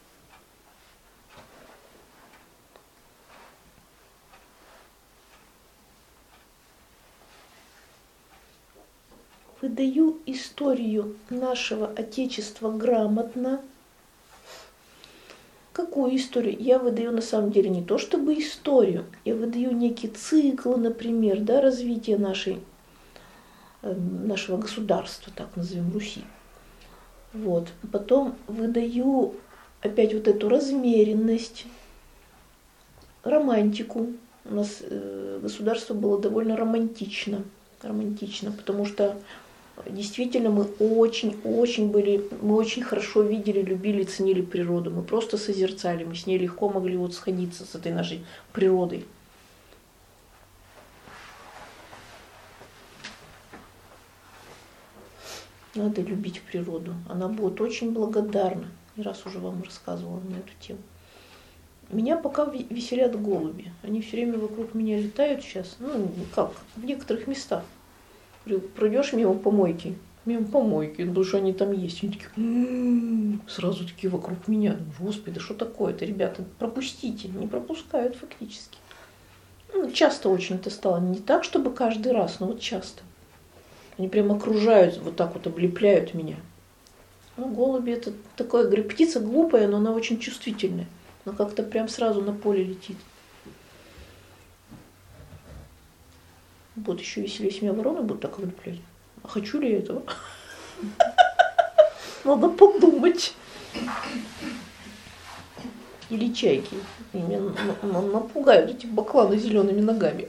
Выдаю историю нашего Отечества грамотно. Какую историю? Я выдаю на самом деле не то чтобы историю, я выдаю некие циклы, например, да, развития нашей, нашего государства, так назовем, Руси. Вот. Потом выдаю опять вот эту размеренность, романтику. У нас государство было довольно романтично, романтично, потому что действительно, мы очень-очень были, мы очень хорошо видели, любили, ценили природу. Мы просто созерцали, мы с ней легко могли вот сходиться с этой нашей природой. Надо любить природу. Она будет очень благодарна. Не раз уже вам рассказывала на эту тему. Меня пока веселят голуби. Они все время вокруг меня летают сейчас. Ну, как, в некоторых местах. Пройдешь мимо помойки, мимо помойки, думаешь, они там есть. Они такие, м-м-м, сразу такие вокруг меня. Думаешь, Господи, что такое-то, ребята, пропустите. Не пропускают фактически. Ну, часто очень это стало. Не так, чтобы каждый раз, но вот часто. Они прям окружают, вот так вот облепляют меня. Ну, голуби это такое, говорю, птица глупая, но она очень чувствительная. Она как-то прям сразу на поле летит. Вот еще если меня вороны будут так облеплять. А хочу ли я этого? Надо подумать. Или чайки. Меня напугают эти бакланы зелеными ногами.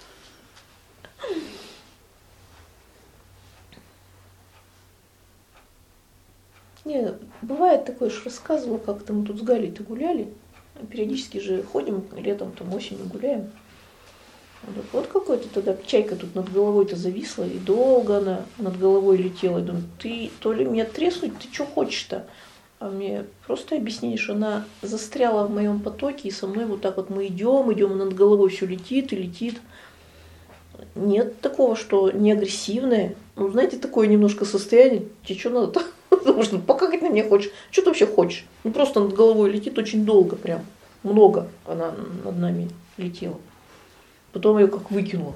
Не, бывает такое, что рассказывала, как-то мы тут с Галей-то гуляли. Периодически же ходим, летом, там осенью гуляем. Вот какой-то тогда чайка тут над головой-то зависла, и долго она над головой летела. Я думаю, ты то ли меня треснуть, ты что хочешь-то? А мне просто объяснили, что она застряла в моем потоке, и со мной вот так вот мы идем, идем, над головой все летит и летит. Нет такого, что не агрессивное. Ну, знаете, такое немножко состояние, тебе что надо-то? Потому что покакать на меня хочешь. Что ты вообще хочешь? Ну, просто над головой летит очень долго прям. Много она над нами летела. Потом ее как выкинула.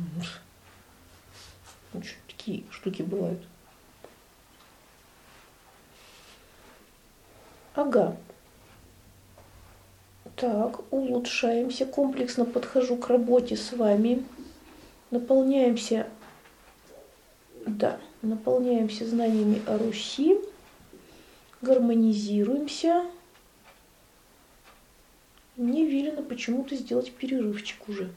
Такие штуки бывают. Ага. Так, улучшаемся, комплексно подхожу к работе с вами. Наполняемся, да, наполняемся знаниями о Руси. Гармонизируемся. Мне велено почему-то сделать перерывчик уже.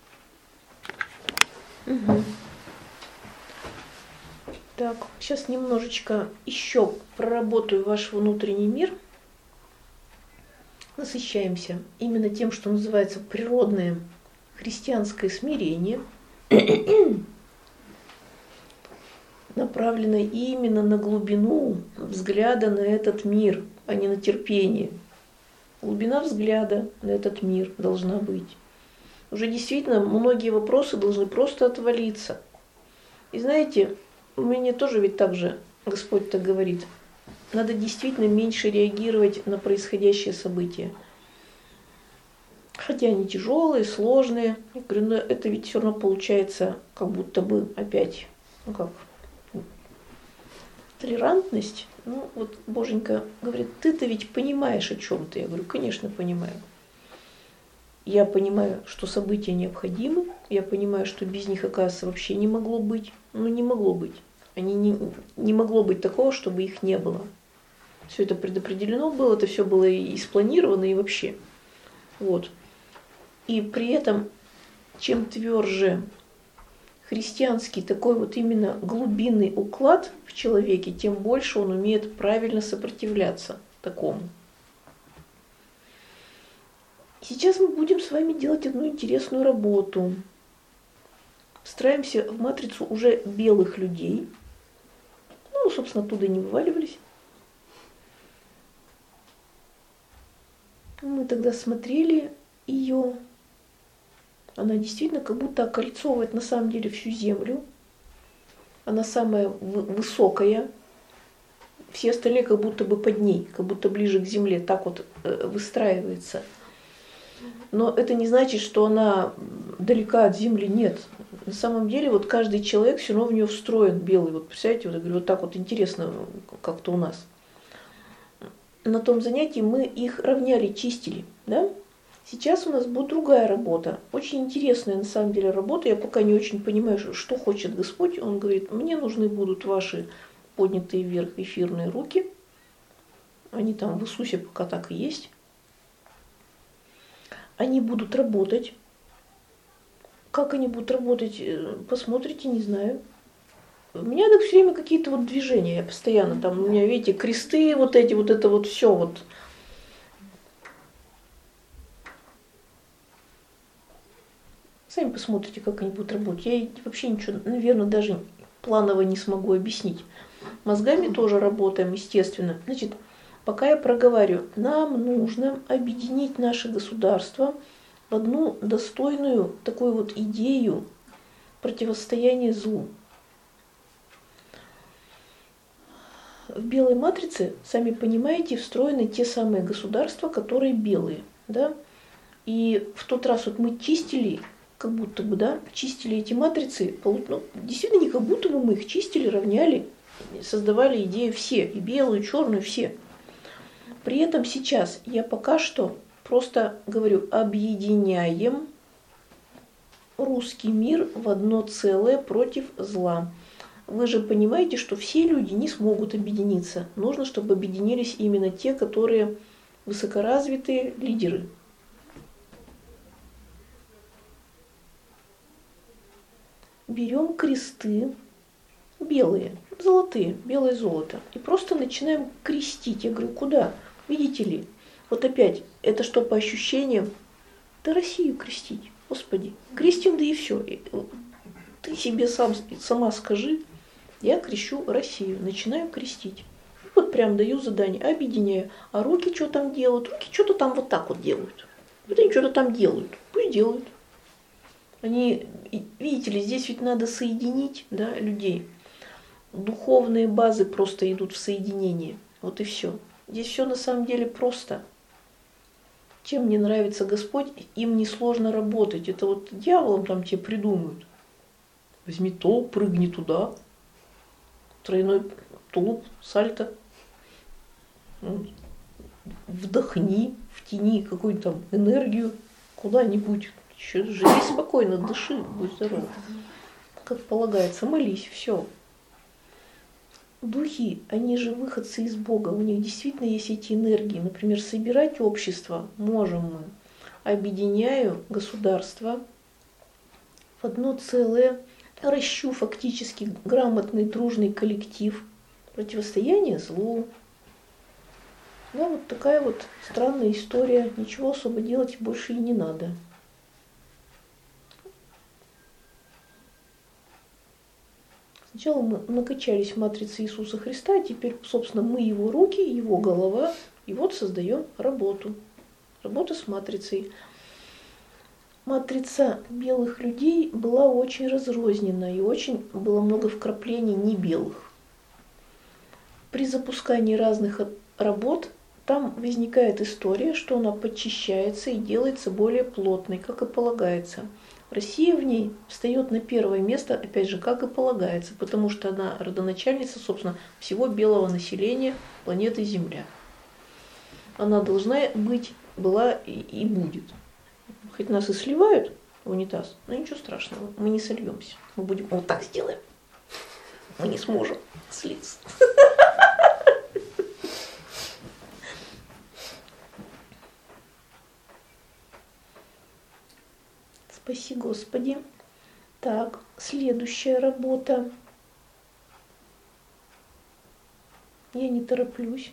Угу. Так, сейчас немножечко еще проработаю ваш внутренний мир. Насыщаемся именно тем, что называется природное христианское смирение, направлено именно на глубину взгляда на этот мир, а не на терпение. Глубина взгляда на этот мир должна быть. Уже действительно многие вопросы должны просто отвалиться. И знаете, мне тоже ведь так же Господь так говорит. Надо действительно меньше реагировать на происходящие события. Хотя они тяжелые, сложные. Я говорю, но это ведь все равно получается как будто бы опять, ну как, толерантность. Ну вот Боженька говорит, ты-то ведь понимаешь, о чем ты. Я говорю, конечно, понимаю. Я понимаю, что события необходимы. Я понимаю, что без них, оказывается, вообще не могло быть. Ну не могло быть. Они не, не могло быть такого, чтобы их не было. Все это предопределено было, это все было и спланировано, и вообще. Вот. И при этом, чем тверже христианский такой вот именно глубинный уклад в человеке, тем больше он умеет правильно сопротивляться такому. Сейчас мы будем с вами делать одну интересную работу. Встраиваемся в матрицу уже белых людей. Ну, собственно, оттуда и не вываливались. Мы тогда смотрели ее. Она действительно как будто окольцовывает на самом деле всю Землю. Она самая высокая. Все остальные как будто бы под ней, как будто ближе к Земле. Так вот выстраивается. Но это не значит, что она далека от Земли. Нет. На самом деле вот каждый человек все равно в нее встроен белый. Вот представляете, вот я говорю, вот так вот интересно как-то у нас. На том занятии мы их равняли, чистили, да? Сейчас у нас будет другая работа, очень интересная на самом деле работа. Я пока не очень понимаю, что хочет Господь. Он говорит, мне нужны будут ваши поднятые вверх эфирные руки. Они там в Иисусе пока так и есть. Они будут работать. Как они будут работать, посмотрите, не знаю. У меня так все время какие-то вот движения, я постоянно там, у меня, видите, кресты вот эти, вот это вот все вот. Сами посмотрите, как они будут работать. Я вообще ничего, наверное, даже планово не смогу объяснить. Мозгами тоже работаем, естественно. Значит, пока я проговариваю, нам нужно объединить наше государство в одну достойную такую вот идею противостояния злу. В белой матрице, сами понимаете, встроены те самые государства, которые белые, да. И в тот раз вот мы чистили, как будто бы, да, чистили эти матрицы, ну, действительно не как будто бы мы их чистили, равняли, создавали идеи все, и белую, и черную, все. При этом сейчас я пока что просто говорю, объединяем русский мир в одно целое против зла. Вы же понимаете, что все люди не смогут объединиться. Нужно, чтобы объединились именно те, которые высокоразвитые лидеры. Берем кресты белые, золотые, белое золото, и просто начинаем крестить. Я говорю, куда? Видите ли? Вот опять, это что по ощущениям? Да Россию крестить, Господи. Крестим, да и все. Ты себе сам, сама скажи, я крещу Россию, начинаю крестить. Вот прям даю задание, объединяю. А руки что там делают? Руки что-то там вот так вот делают. Вот они что-то там делают. Пусть делают. Они, видите ли, здесь ведь надо соединить, да, людей. Духовные базы просто идут в соединение. Вот и все. Здесь все на самом деле просто. Чем мне нравится Господь, им несложно работать. Это вот дьяволом там тебе придумают. Возьми то, прыгни туда. Тройной тулуп, сальто. вдохни, втяни какую-то там энергию куда-нибудь. Еще живи спокойно, дыши, будь здоров. Как полагается, молись, все. Духи, они же выходцы из Бога, у них действительно есть эти энергии. Например, собирать общество можем мы, объединяю государство в одно целое, ращу фактически грамотный, дружный коллектив, противостояние злу. Да, вот такая вот странная история, ничего особо делать больше и не надо. Сначала мы накачались матрицей Иисуса Христа, а теперь, собственно, мы его руки, его голова, и вот создаем работу. Работа с матрицей. Матрица белых людей была очень разрознена, и очень было много вкраплений не белых. При запускании разных работ там возникает история, что она подчищается и делается более плотной, как и полагается. Россия в ней встает на первое место, опять же, как и полагается, потому что она родоначальница, собственно, всего белого населения планеты Земля. Она должна быть, была и, и будет. Хоть нас и сливают в унитаз, но ничего страшного, мы не сольемся. Мы будем вот так сделаем. Мы не сможем слиться. Спаси Господи. Так, следующая работа. Я не тороплюсь.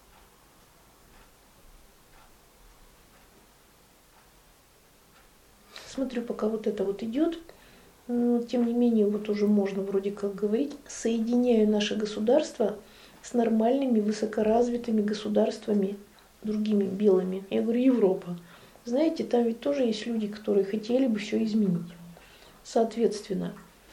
Смотрю, пока вот это вот идет. Но, тем не менее, вот уже можно вроде как говорить, соединяю наше государство с нормальными высокоразвитыми государствами, другими белыми. Я говорю, Европа. Знаете, там ведь тоже есть люди, которые хотели бы все изменить. Соответственно,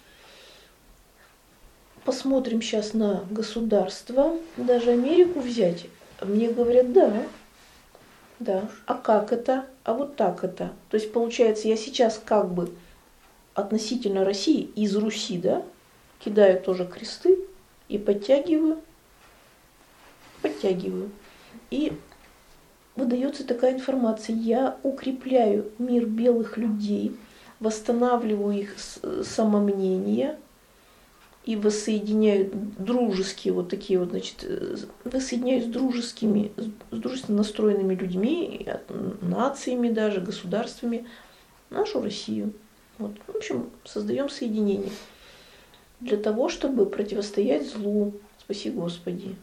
посмотрим сейчас на государство, даже Америку взять. Мне говорят, да, да. А как это? А вот так это. То есть, получается, я сейчас как бы относительно России, из Руси, да, кидаю тоже кресты и подтягиваю, подтягиваю. И выдается такая информация. Я укрепляю мир белых людей, восстанавливаю их самомнение и воссоединяю дружеские вот такие вот, значит, воссоединяю с дружескими, с дружественно настроенными людьми, нациями даже, государствами, нашу Россию. Вот. В общем, создаем соединение для того, чтобы противостоять злу. Спаси Господи.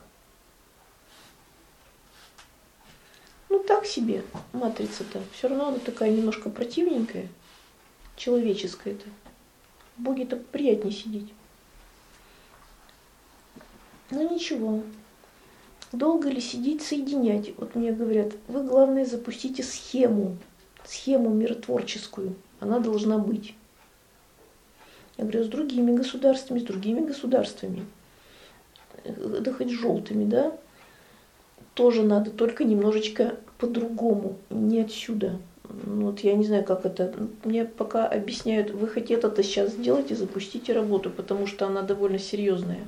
Ну так себе матрица-то. Все равно она такая немножко противненькая, человеческая-то. В Боге-то приятнее сидеть. Но ничего. Долго ли сидеть, соединять? Вот мне говорят, вы, главное, запустите схему, схему миротворческую. Она должна быть. Я говорю, с другими государствами, с другими государствами. Да хоть с желтыми, да? Тоже надо, только немножечко по-другому, не отсюда. Вот я не знаю, как это. Мне пока объясняют, вы хоть это-то сейчас сделайте, запустите работу, потому что она довольно серьезная.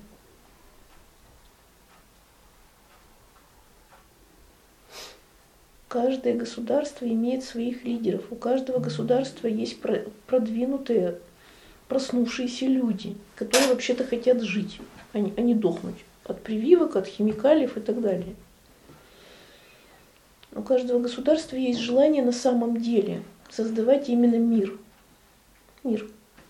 Каждое государство имеет своих лидеров. У каждого государства есть продвинутые, проснувшиеся люди, которые вообще-то хотят жить, а не, а не дохнуть от прививок, от химикалиев и так далее. У каждого государства есть желание на самом деле создавать именно мир. Мир.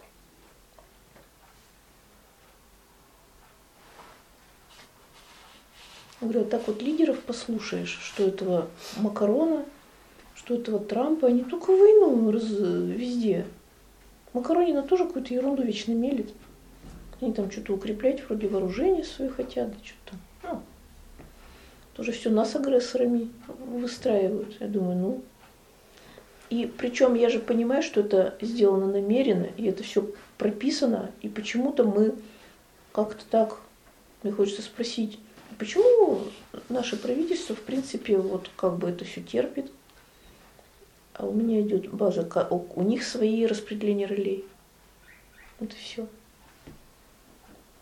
Я говорю, так вот лидеров послушаешь, что этого Макрона, что этого Трампа, они только войну раз, везде. Макаронина тоже какую-то ерунду вечно мелет. Они там что-то укреплять, вроде вооружения свои хотят, да что-то. Ну, тоже все нас агрессорами выстраивают. Я думаю, ну. И причем я же понимаю, что это сделано намеренно, и это все прописано, и почему-то мы как-то так, мне хочется спросить, почему наше правительство, в принципе, вот как бы это все терпит, а у меня идет база, у них свои распределения ролей. Вот и все.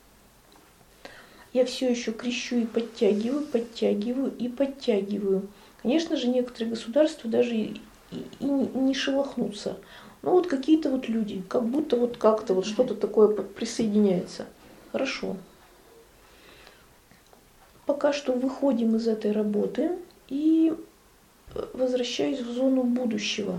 Я все еще крещу и подтягиваю, подтягиваю и подтягиваю. Конечно же, некоторые государства даже и, и, и не шелохнутся. Но вот какие-то вот люди, как будто вот как-то вот что-то такое присоединяется. Хорошо. Пока что выходим из этой работы и возвращаюсь в зону будущего.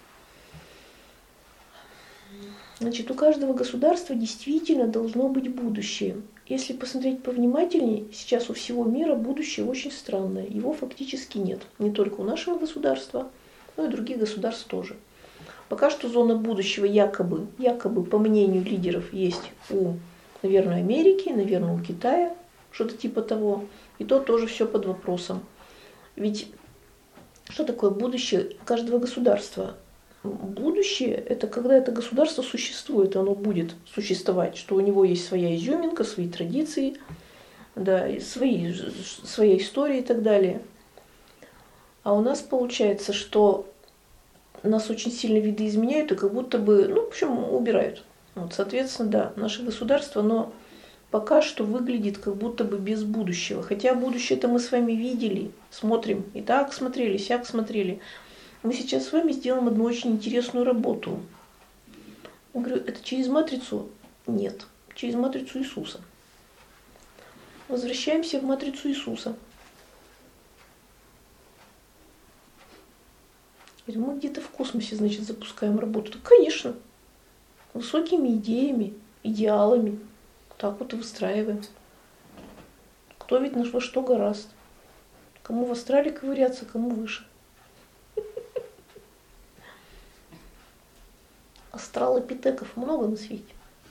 Значит, у каждого государства действительно должно быть будущее. Если посмотреть повнимательнее, сейчас у всего мира будущее очень странное. Его фактически нет. Не только у нашего государства, но и других государств тоже. Пока что зона будущего якобы, якобы по мнению лидеров, есть у, наверное, Америки, наверное, у Китая, что-то типа того. И то тоже все под вопросом. Ведь что такое будущее каждого государства? Будущее – это когда это государство существует, оно будет существовать, что у него есть своя изюминка, свои традиции, да, свои, своя история и так далее. А у нас получается, что нас очень сильно видоизменяют и как будто бы, ну, в общем, убирают. Вот, соответственно, да, наше государство, оно пока что выглядит как будто бы без будущего. Хотя будущее-то мы с вами видели, смотрим, и так смотрели, сяк смотрели. Мы сейчас с вами сделаем одну очень интересную работу. Я говорю, это через матрицу? Нет, через матрицу Иисуса. Возвращаемся в матрицу Иисуса. Мы где-то в космосе, значит, запускаем работу. Так, конечно, высокими идеями, идеалами. Так вот и выстраиваем. Кто ведь на во что гораст. Кому в астрале ковыряться, кому выше. Астралопитеков много на свете.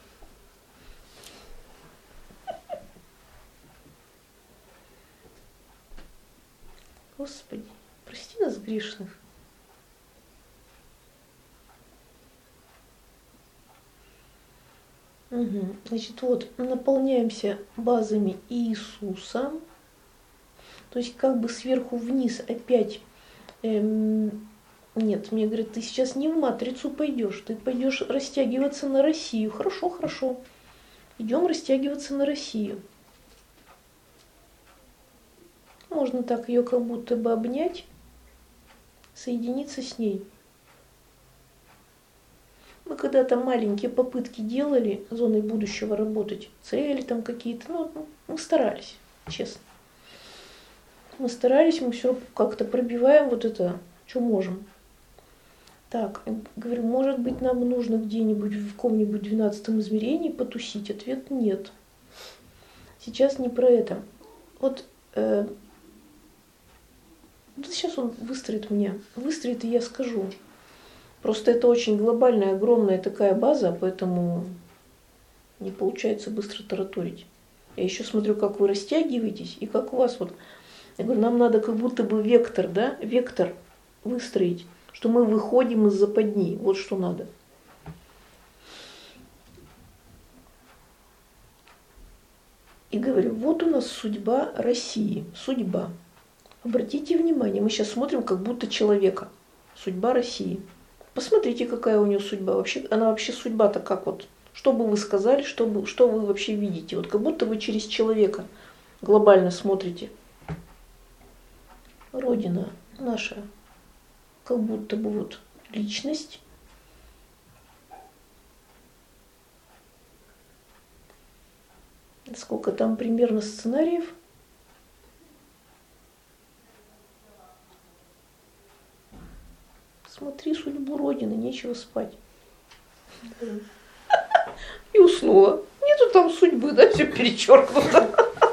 Господи, прости нас грешных. Угу. Значит, вот, наполняемся базами Иисуса. То есть как бы сверху вниз опять... Эм, нет, мне говорят, ты сейчас не в матрицу пойдешь, ты пойдешь растягиваться на Россию. Хорошо, хорошо. Идем растягиваться на Россию. Можно так ее как будто бы обнять, соединиться с ней. Мы когда-то маленькие попытки делали зоной будущего работать, цели там какие-то, ну, мы старались, честно. Мы старались, мы все как-то пробиваем вот это, что можем. Так, говорю, может быть, нам нужно где-нибудь в каком-нибудь двенадцатом измерении потусить? Ответ нет. Сейчас не про это. Вот, э, вот сейчас он выстроит мне, выстроит, и я скажу. Просто это очень глобальная, огромная такая база, поэтому не получается быстро тараторить. Я еще смотрю, как вы растягиваетесь, и как у вас вот. Я говорю, нам надо как будто бы вектор, да, вектор выстроить, что мы выходим из западни. Вот что надо. И говорю, вот у нас судьба России, судьба. Обратите внимание, мы сейчас смотрим как будто человека. Судьба России. Посмотрите, какая у нее судьба. Вообще, она вообще судьба-то как вот? Что бы вы сказали, что, бы, что вы вообще видите? Вот как будто вы через человека глобально смотрите. Родина наша, как будто бы вот личность. Сколько там примерно сценариев? Смотри судьбу Родины, нечего спать. И уснула. Нету там судьбы, да, все перечеркнуто.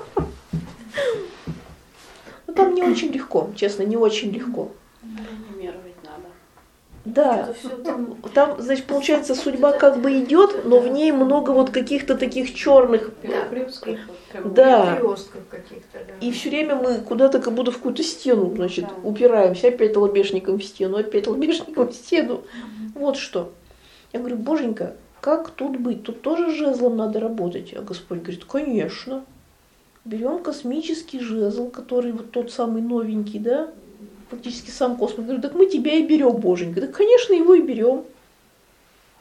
Но там не очень легко, честно, не очень легко. Анимировать надо. Да, там, там, значит, получается, судьба как бы идет, но в ней много вот каких-то таких черных. Перекрестков, да. каких-то, да. И все время мы куда-то как будто в какую-то стену, значит, да. упираемся, опять лобешником в стену, опять лобешником в стену. Вот что. Я говорю, боженька, как тут быть? Тут тоже жезлом надо работать. А Господь говорит, конечно. Берем космический жезл, который вот тот самый новенький, да, фактически сам космос. Я говорю, так мы тебя и берем, боженька. Да, конечно, его и берем.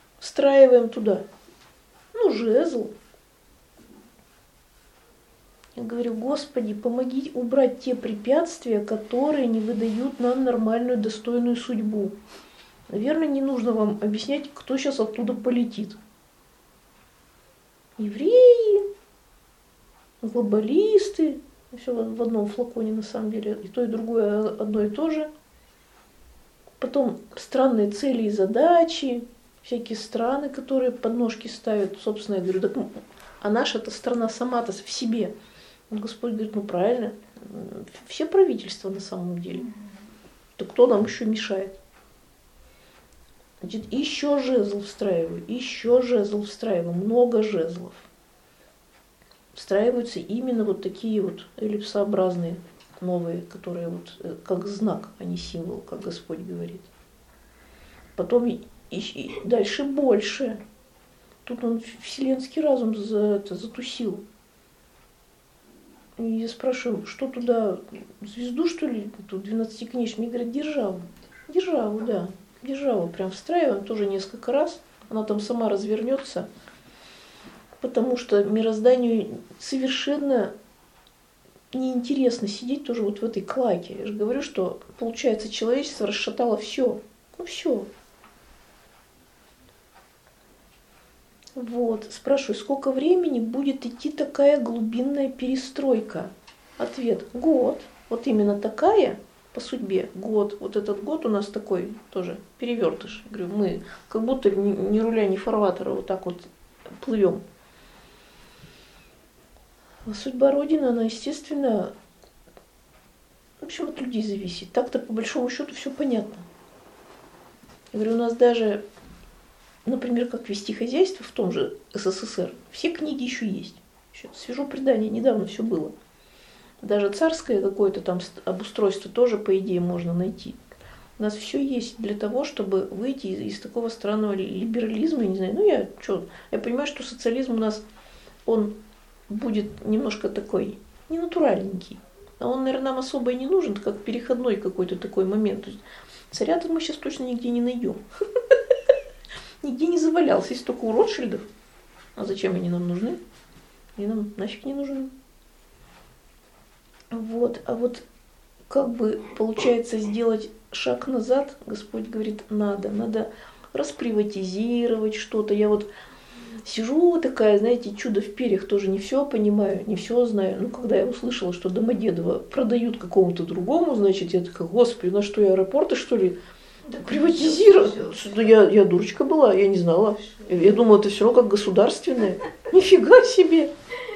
Встраиваем туда. Ну, жезл. Я говорю: Господи, помоги убрать те препятствия, которые не выдают нам нормальную, достойную судьбу. Наверное, не нужно вам объяснять, кто сейчас оттуда полетит. Евреи, глобалисты, все в одном флаконе на самом деле, и то, и другое одно и то же. Потом странные цели и задачи, всякие страны, которые подножки ставят. Собственно, я говорю: так, а наша-то страна сама-то в себе. Господь говорит: ну правильно, все правительства на самом деле. То кто нам еще мешает? Значит, еще жезл встраиваю, еще жезл встраиваю, много жезлов. Встраиваются именно вот такие вот эллипсообразные новые, которые вот как знак, а не символ, как Господь говорит. Потом и, и дальше больше. Тут он вселенский разум за это затусил. И я спрашиваю: что туда, звезду, что ли, тут двенадцатикнижник? Мне говорят: державу. Державу, да. Державу прям встраиваем тоже несколько раз. Она там сама развернется. Потому что мирозданию совершенно неинтересно сидеть тоже вот в этой клаке. Я же говорю, что, получается, человечество расшатало все. Ну все. Вот. Спрашиваю: сколько времени будет идти такая глубинная перестройка? Ответ: год. Вот именно такая по судьбе. Год. Вот этот год у нас такой тоже перевертыш. Я говорю, мы как будто ни, ни руля, ни фарватера вот так вот плывем. А судьба Родины, она, естественно, в общем, от людей зависит. Так-то, по большому счету, все понятно. Я говорю, у нас даже, например, как вести хозяйство в том же СССР, все книги еще есть. Еще свежо предание, недавно все было. Даже царское какое-то там обустройство тоже, по идее, можно найти. У нас все есть для того, чтобы выйти из, из такого странного либерализма, я не знаю, ну я что, я понимаю, что социализм у нас, он будет немножко такой ненатуральненький. А он, наверное, нам особо и не нужен, как переходной какой-то такой момент. То есть царя-то мы сейчас точно нигде не найдем. Нигде не завалялся, есть только у Ротшильдов. А зачем они нам нужны? Они нам нафиг не нужны. Вот, а вот как бы получается сделать шаг назад, Господь говорит, надо, надо расприватизировать что-то. Я вот сижу такая, знаете, чудо в перьях, тоже не все понимаю, не все знаю. Ну, когда я услышала, что Домодедово продают какому-то другому, значит, я такая, господи, на что, я аэропорты, что ли, да, приватизировать? Да я, я дурочка была, я не знала. Я думала, это все равно как государственное. Нифига себе.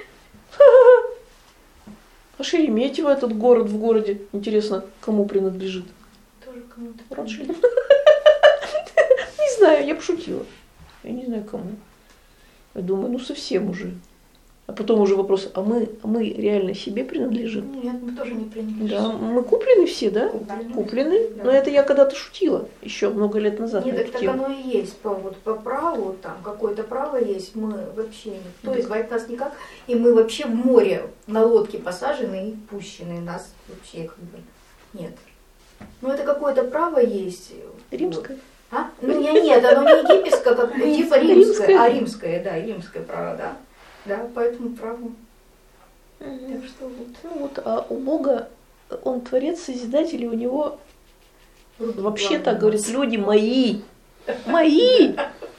А Шереметьево, этот город в городе, интересно, кому принадлежит? Тоже кому-то. Ротшильд. Не знаю, я пошутила. Я не знаю, кому. Я думаю, ну совсем уже. А потом уже вопрос, а мы, а мы реально себе принадлежим? Нет, мы тоже не принадлежим. Да, мы куплены все, да? Куплены. Куплены. Да. Но это я когда-то шутила, еще много лет назад. Нет, на так, эту так тему. оно и есть. По, вот, по праву, там какое-то право есть, мы вообще никто Да. избавит нас никак. И мы вообще в море на лодке посажены и пущены. Нас вообще как бы нет. Ну это какое-то право есть. Римское. А? Ну не, нет, оно не египетское, как типа римское, Римское. а римское, да, римское право, да. Да, поэтому право. Угу. Так что вот. Ну вот, а у Бога, он творец, созидатель, и у него вообще так говорит, люди мои, мои.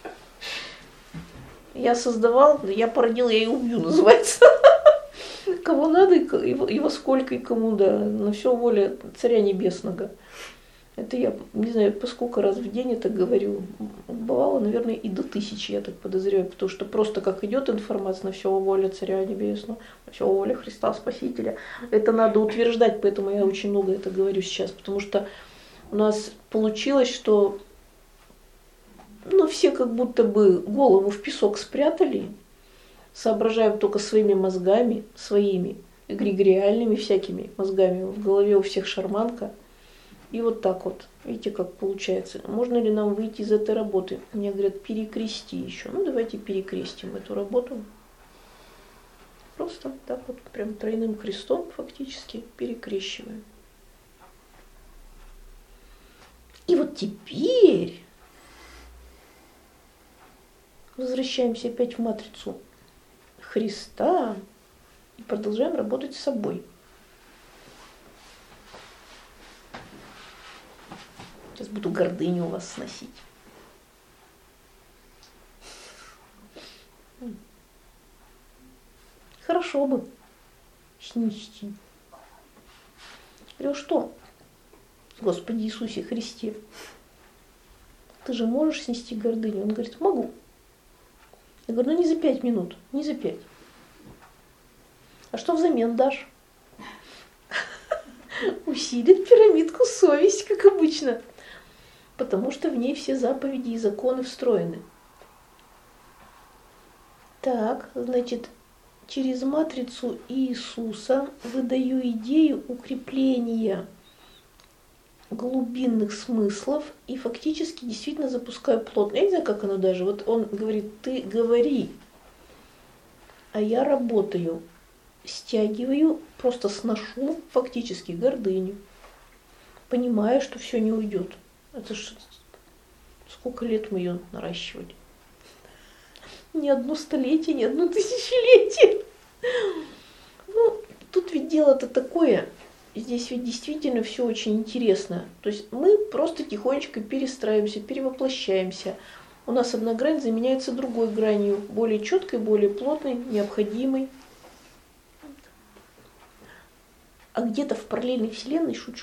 Я создавал, я породил, я и убью, называется. Кого надо и во сколько, и кому, да. На все воля Царя Небесного. Это я, не знаю, по сколько раз в день это говорю. Бывало, наверное, и до тысячи, я так подозреваю. Потому что просто как идет информация на все воля Царя Небесного, на все воля Христа Спасителя, это надо утверждать, поэтому я очень много это говорю сейчас. Потому что у нас получилось, что ну, все как будто бы голову в песок спрятали, соображают только своими мозгами, своими эгрегориальными всякими мозгами. В голове у всех шарманка. И вот так вот, видите, как получается. Можно ли нам выйти из этой работы? Мне говорят, перекрести еще. Ну, давайте перекрестим эту работу. Просто так вот, прям тройным крестом фактически перекрещиваем. И вот теперь возвращаемся опять в матрицу Христа И продолжаем работать с собой. Сейчас буду гордыню у вас сносить. Хорошо бы снести. Говорю, что? Господи Иисусе Христе, ты же можешь снести гордыню? Он говорит, могу. Я говорю, ну не за пять минут, не за пять. А что взамен дашь? Усилит пирамидку совесть, как обычно. Потому что в ней все заповеди и законы встроены. Так, значит, через матрицу Иисуса выдаю идею укрепления глубинных смыслов и фактически действительно запускаю плотно. Я не знаю, как оно даже. Вот он говорит, ты говори, а я работаю, стягиваю, просто сношу фактически гордыню, понимая, что все не уйдет. Это ж сколько лет мы ее наращивали? Ни одно столетие, ни одно тысячелетие. Ну, тут ведь дело-то такое. Здесь ведь действительно все очень интересно. То есть мы просто тихонечко перестраиваемся, перевоплощаемся. У нас одна грань заменяется другой гранью, более четкой, более плотной, необходимой. А где-то в параллельной вселенной, шучу,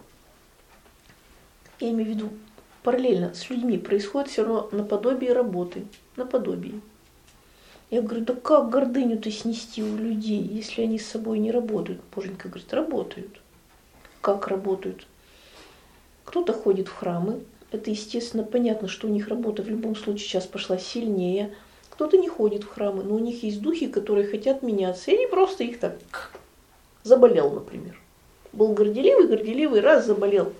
я имею в виду, параллельно с людьми происходит все равно наподобие работы, наподобие. Я говорю, да как гордыню-то снести у людей, если они с собой не работают? Боженька говорит, работают. Как работают? Кто-то ходит в храмы, это, естественно, понятно, что у них работа в любом случае сейчас пошла сильнее. Кто-то не ходит в храмы, но у них есть духи, которые хотят меняться, и они просто их так заболел, например. Был горделивый, горделивый, раз заболел.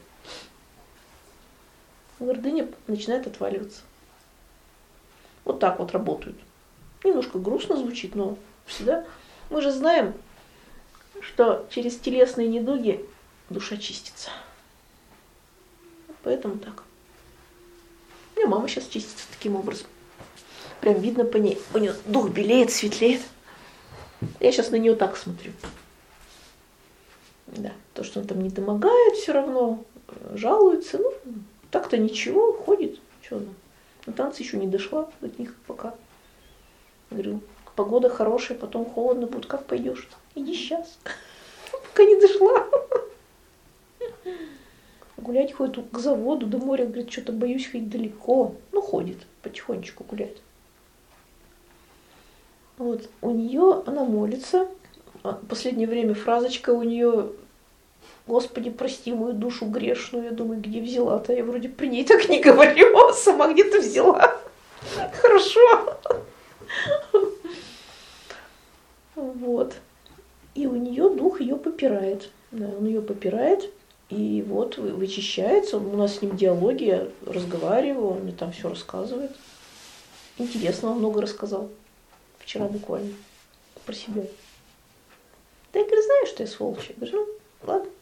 Гордыня начинает отваливаться. Вот так вот работают. Немножко грустно звучит, но всегда. Мы же знаем, что через телесные недуги душа чистится. Поэтому так. У меня мама сейчас чистится таким образом. Прям видно по ней. У нее дух белеет, светлеет. Я сейчас на нее так смотрю. Да, то, что он там не домогает, все равно жалуется. Ну, так-то ничего, ходит. Что она? На танцы еще не дошла до них пока. Говорю, погода хорошая, потом холодно будет. Как пойдешь? Иди сейчас. Пока не дошла. Гулять ходит к заводу, до моря. Говорит, что-то боюсь ходить далеко. Ну, ходит, потихонечку гуляет. Вот, у нее, она молится. В последнее время фразочка у нее: Господи, прости мою душу грешную. Я думаю, где взяла-то? Я вроде при ней так не говорю, а сама где-то взяла. Хорошо. Вот. И у нее дух ее попирает. Да, он ее попирает. И вот вычищается. У нас с ним диалоги, я разговариваю, он мне там все рассказывает. Интересно, он много рассказал. Вчера буквально. Про себя. Да я говорю, знаешь, что я сволочь? Я говорю, ну, ладно.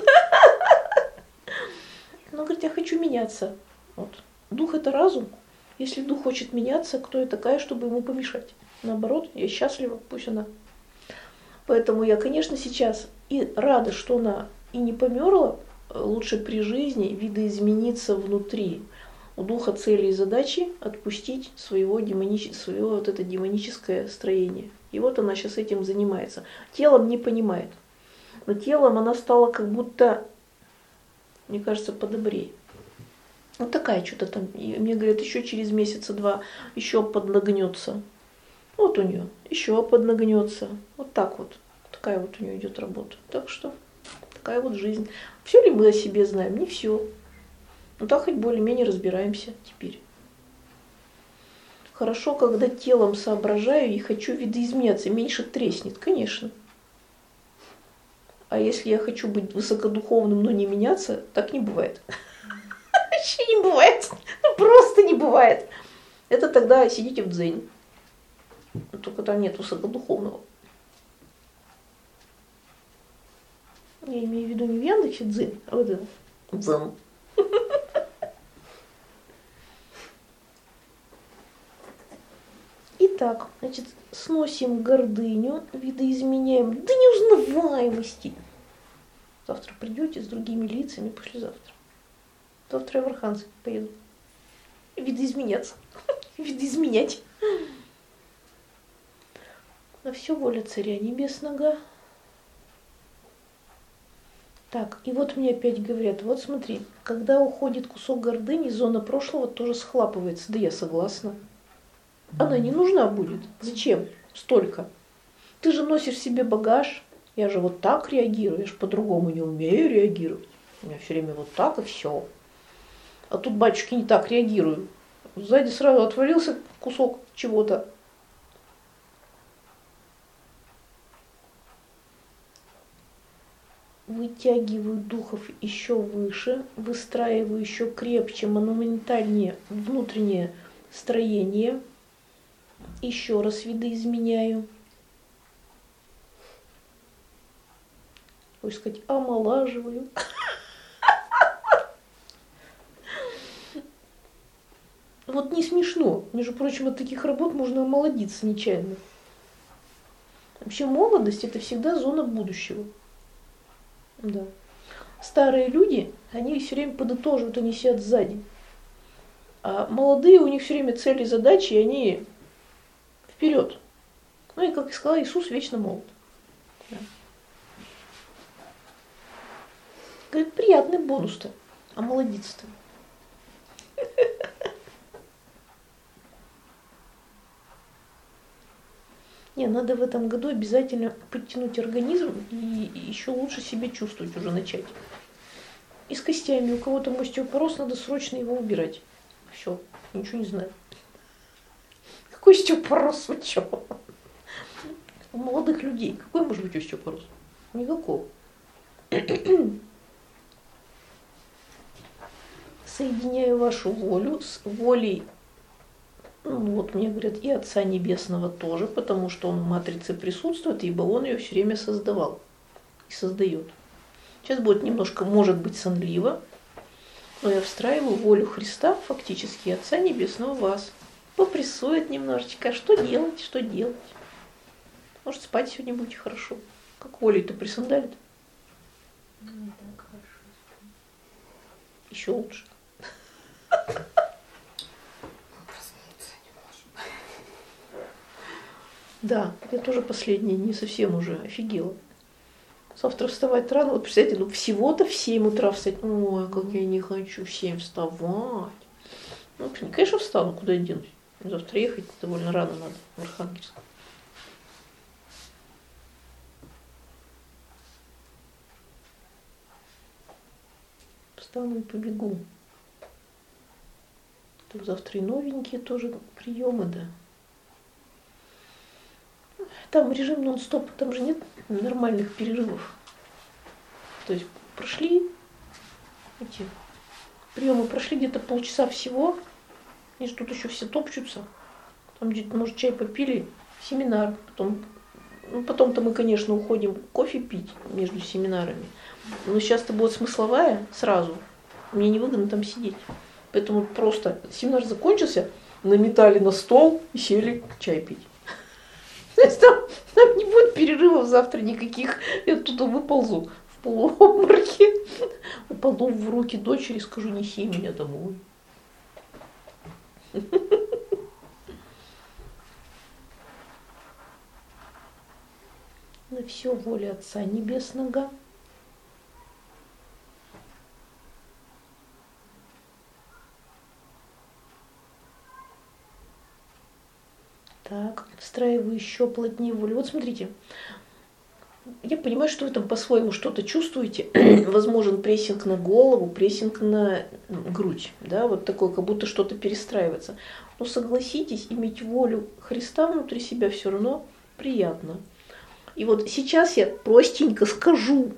Он говорит, я хочу меняться. Вот. Дух — это разум. Если дух хочет меняться, кто я такая, чтобы ему помешать? Наоборот, я счастлива, пусть она. Поэтому я, конечно, сейчас и рада, что она и не померла, лучше при жизни видоизмениться внутри. У духа цели и задачи отпустить своего демонич... своего вот это демоническое строение. И вот она сейчас этим занимается. Телом не понимает. Но телом она стала как будто, мне кажется, подобрее. Вот такая что-то там. И мне говорят, еще через месяца-два еще поднагнется. Вот у нее еще поднагнется. Вот так вот. Такая вот у нее идет работа. Так что такая вот жизнь. Все ли мы о себе знаем? Не все. Но так хоть более-менее разбираемся теперь. Хорошо, когда телом соображаю и хочу видоизменяться, меньше треснет, конечно. А если я хочу быть высокодуховным, но не меняться, так не бывает. Вообще не бывает. Просто не бывает. Это тогда сидите в дзене. Только там нет высокодуховного. Я имею в виду не в Яндексе дзен, а вот это дзен. Итак, значит, сносим гордыню, видоизменяем до неузнаваемости. Завтра придете с другими лицами, послезавтра. Завтра я в Архангельск поеду. Видоизменяться. Видоизменять. На все воля Царя Небесного. Так, и вот мне опять говорят, вот смотри, когда уходит кусок гордыни, зона прошлого тоже схлапывается. Да я согласна. Она не нужна будет. Зачем столько? Ты же носишь себе багаж. Я же вот так реагирую, я же по-другому не умею реагировать. У меня все время вот так и все. А тут, батюшки, не так реагирую. Сзади сразу отвалился кусок чего-то. Вытягиваю духов еще выше, выстраиваю еще крепче, монументальнее внутреннее строение. Еще раз видоизменяю. Хочешь сказать, омолаживаю. Вот не смешно. Между прочим, от таких работ можно омолодиться нечаянно. Вообще молодость – это всегда зона будущего. Да. Старые люди, они все время подытоживают, они сидят сзади. А молодые, у них все время цели, задачи, и они вперед. Ну и, как сказал Иисус, вечно молод. Да. Говорит, приятный бонус-то, а молодец-то. Не, надо в этом году обязательно подтянуть организм и еще лучше себя чувствовать уже начать. И с костями. У кого-то остеопороз, надо срочно его убирать. Все, ничего не знаю. Какой остеопороз? Вы что? У молодых людей какой может быть остеопороз? Никакого. Соединяю вашу волю с волей, ну вот мне говорят, и Отца Небесного тоже, потому что Он в матрице присутствует, ибо Он ее все время создавал и создает. Сейчас будет немножко, может быть, сонливо, но я встраиваю волю Христа, фактически Отца Небесного в вас. Попрессует немножечко, что делать, что делать. Может, спать сегодня будете хорошо. Как волей-то присандалит. Ну, так хорошо. Еще лучше. Да, я тоже последние не совсем уже офигела. Завтра вставать рано. Вот представляете, ну всего-то в семь утра встать. Ой, как я не хочу в семь вставать. Ну, конечно, встану, куда я денусь. Завтра ехать довольно рано надо в Архангельск. Встану и побегу. Тут завтра и новенькие тоже приемы, да. Там режим нон-стоп, там же нет нормальных перерывов. То есть прошли эти приемы, прошли где-то полчаса всего, и тут еще все топчутся. Там где-то, может, чай попили, семинар, потом, ну, потом-то мы, конечно, уходим кофе пить между семинарами. Но сейчас-то будет смысловая сразу. Мне невыгодно там сидеть. Поэтому просто семинар закончился, наметали на стол и сели чай пить. То есть там, там не будет перерывов завтра никаких. Я оттуда выползу в полуобмороке. Упаду в руки дочери, скажу, неси меня домой. На все воля Отца Небесного. Так, встраиваю еще плотнее волю. Вот смотрите, я понимаю, что вы там по-своему что-то чувствуете. Возможен прессинг на голову, прессинг на грудь. Да, вот такое, как будто что-то перестраивается. Но согласитесь, иметь волю Христа внутри себя все равно приятно. И вот сейчас я простенько скажу.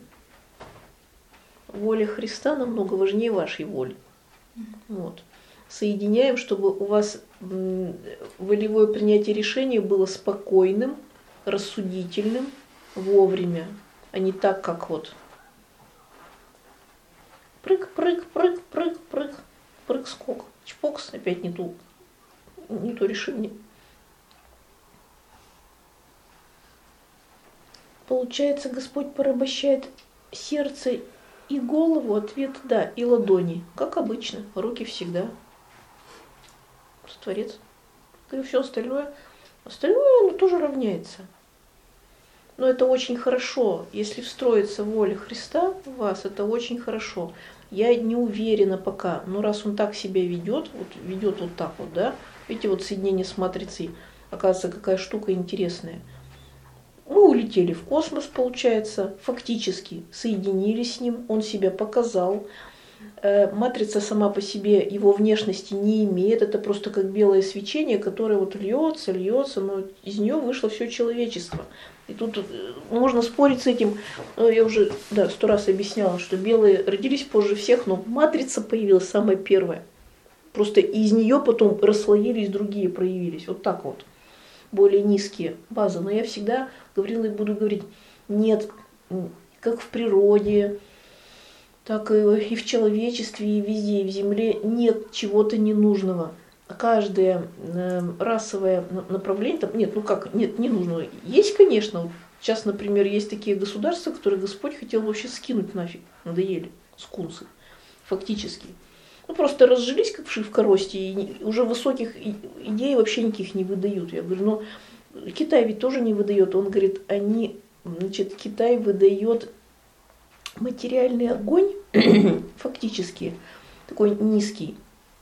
Воля Христа намного важнее вашей воли. Вот. Соединяем, чтобы у вас волевое принятие решения было спокойным, рассудительным, вовремя, а не так, как вот прыг, прыг, прыг, прыг, прыг, прыг, скок, чпокс, опять не ту, не то решение. Получается, Господь порабощает сердце и голову, ответ да, и ладони. Как обычно, руки всегда. Творец. И все остальное. Остальное оно тоже равняется. Но это очень хорошо. Если встроится воля Христа в вас, это очень хорошо. Я не уверена пока, но раз он так себя ведет, вот ведет вот так вот, да, видите, вот соединение с матрицей, оказывается, какая штука интересная. Мы улетели в космос, получается, фактически соединились с ним, он себя показал. Матрица сама по себе его внешности не имеет, это просто как белое свечение, которое вот льется, льется, но из нее вышло все человечество. И тут можно спорить с этим, я уже да, сто раз объясняла, что белые родились позже всех, но матрица появилась самая первая. Просто из нее потом расслоились, другие проявились. Вот так вот. Более низкие базы. Но я всегда говорила и буду говорить, нет, как в природе, так и в человечестве, и везде, и в земле нет чего-то ненужного. Каждое расовое направление, там, нет, ну как, нет, ненужного. Есть, конечно, сейчас, например, есть такие государства, которые Господь хотел вообще скинуть нафиг, надоели, скунсы, фактически. Ну, просто разжились, как вши в коросте, и уже высоких идей вообще никаких не выдают. Я говорю, ну, Китай ведь тоже не выдает. Он говорит, они, значит, Китай выдает материальный огонь, фактически, такой низкий.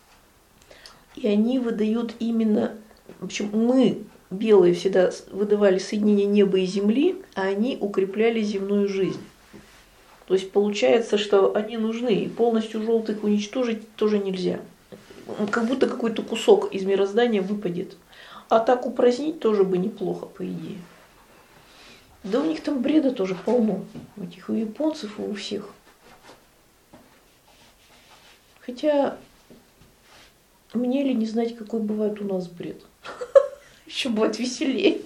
И они выдают именно, в общем, мы, белые, всегда выдавали соединение неба и земли, а они укрепляли земную жизнь. То есть получается, что они нужны, и полностью желтых уничтожить тоже нельзя. Как будто какой-то кусок из мироздания выпадет. А так упразднить тоже бы неплохо, по идее. Да у них там бреда тоже полно. У этих у японцев, и у всех. Хотя мне ли не знать, какой бывает у нас бред? Еще бывает веселее.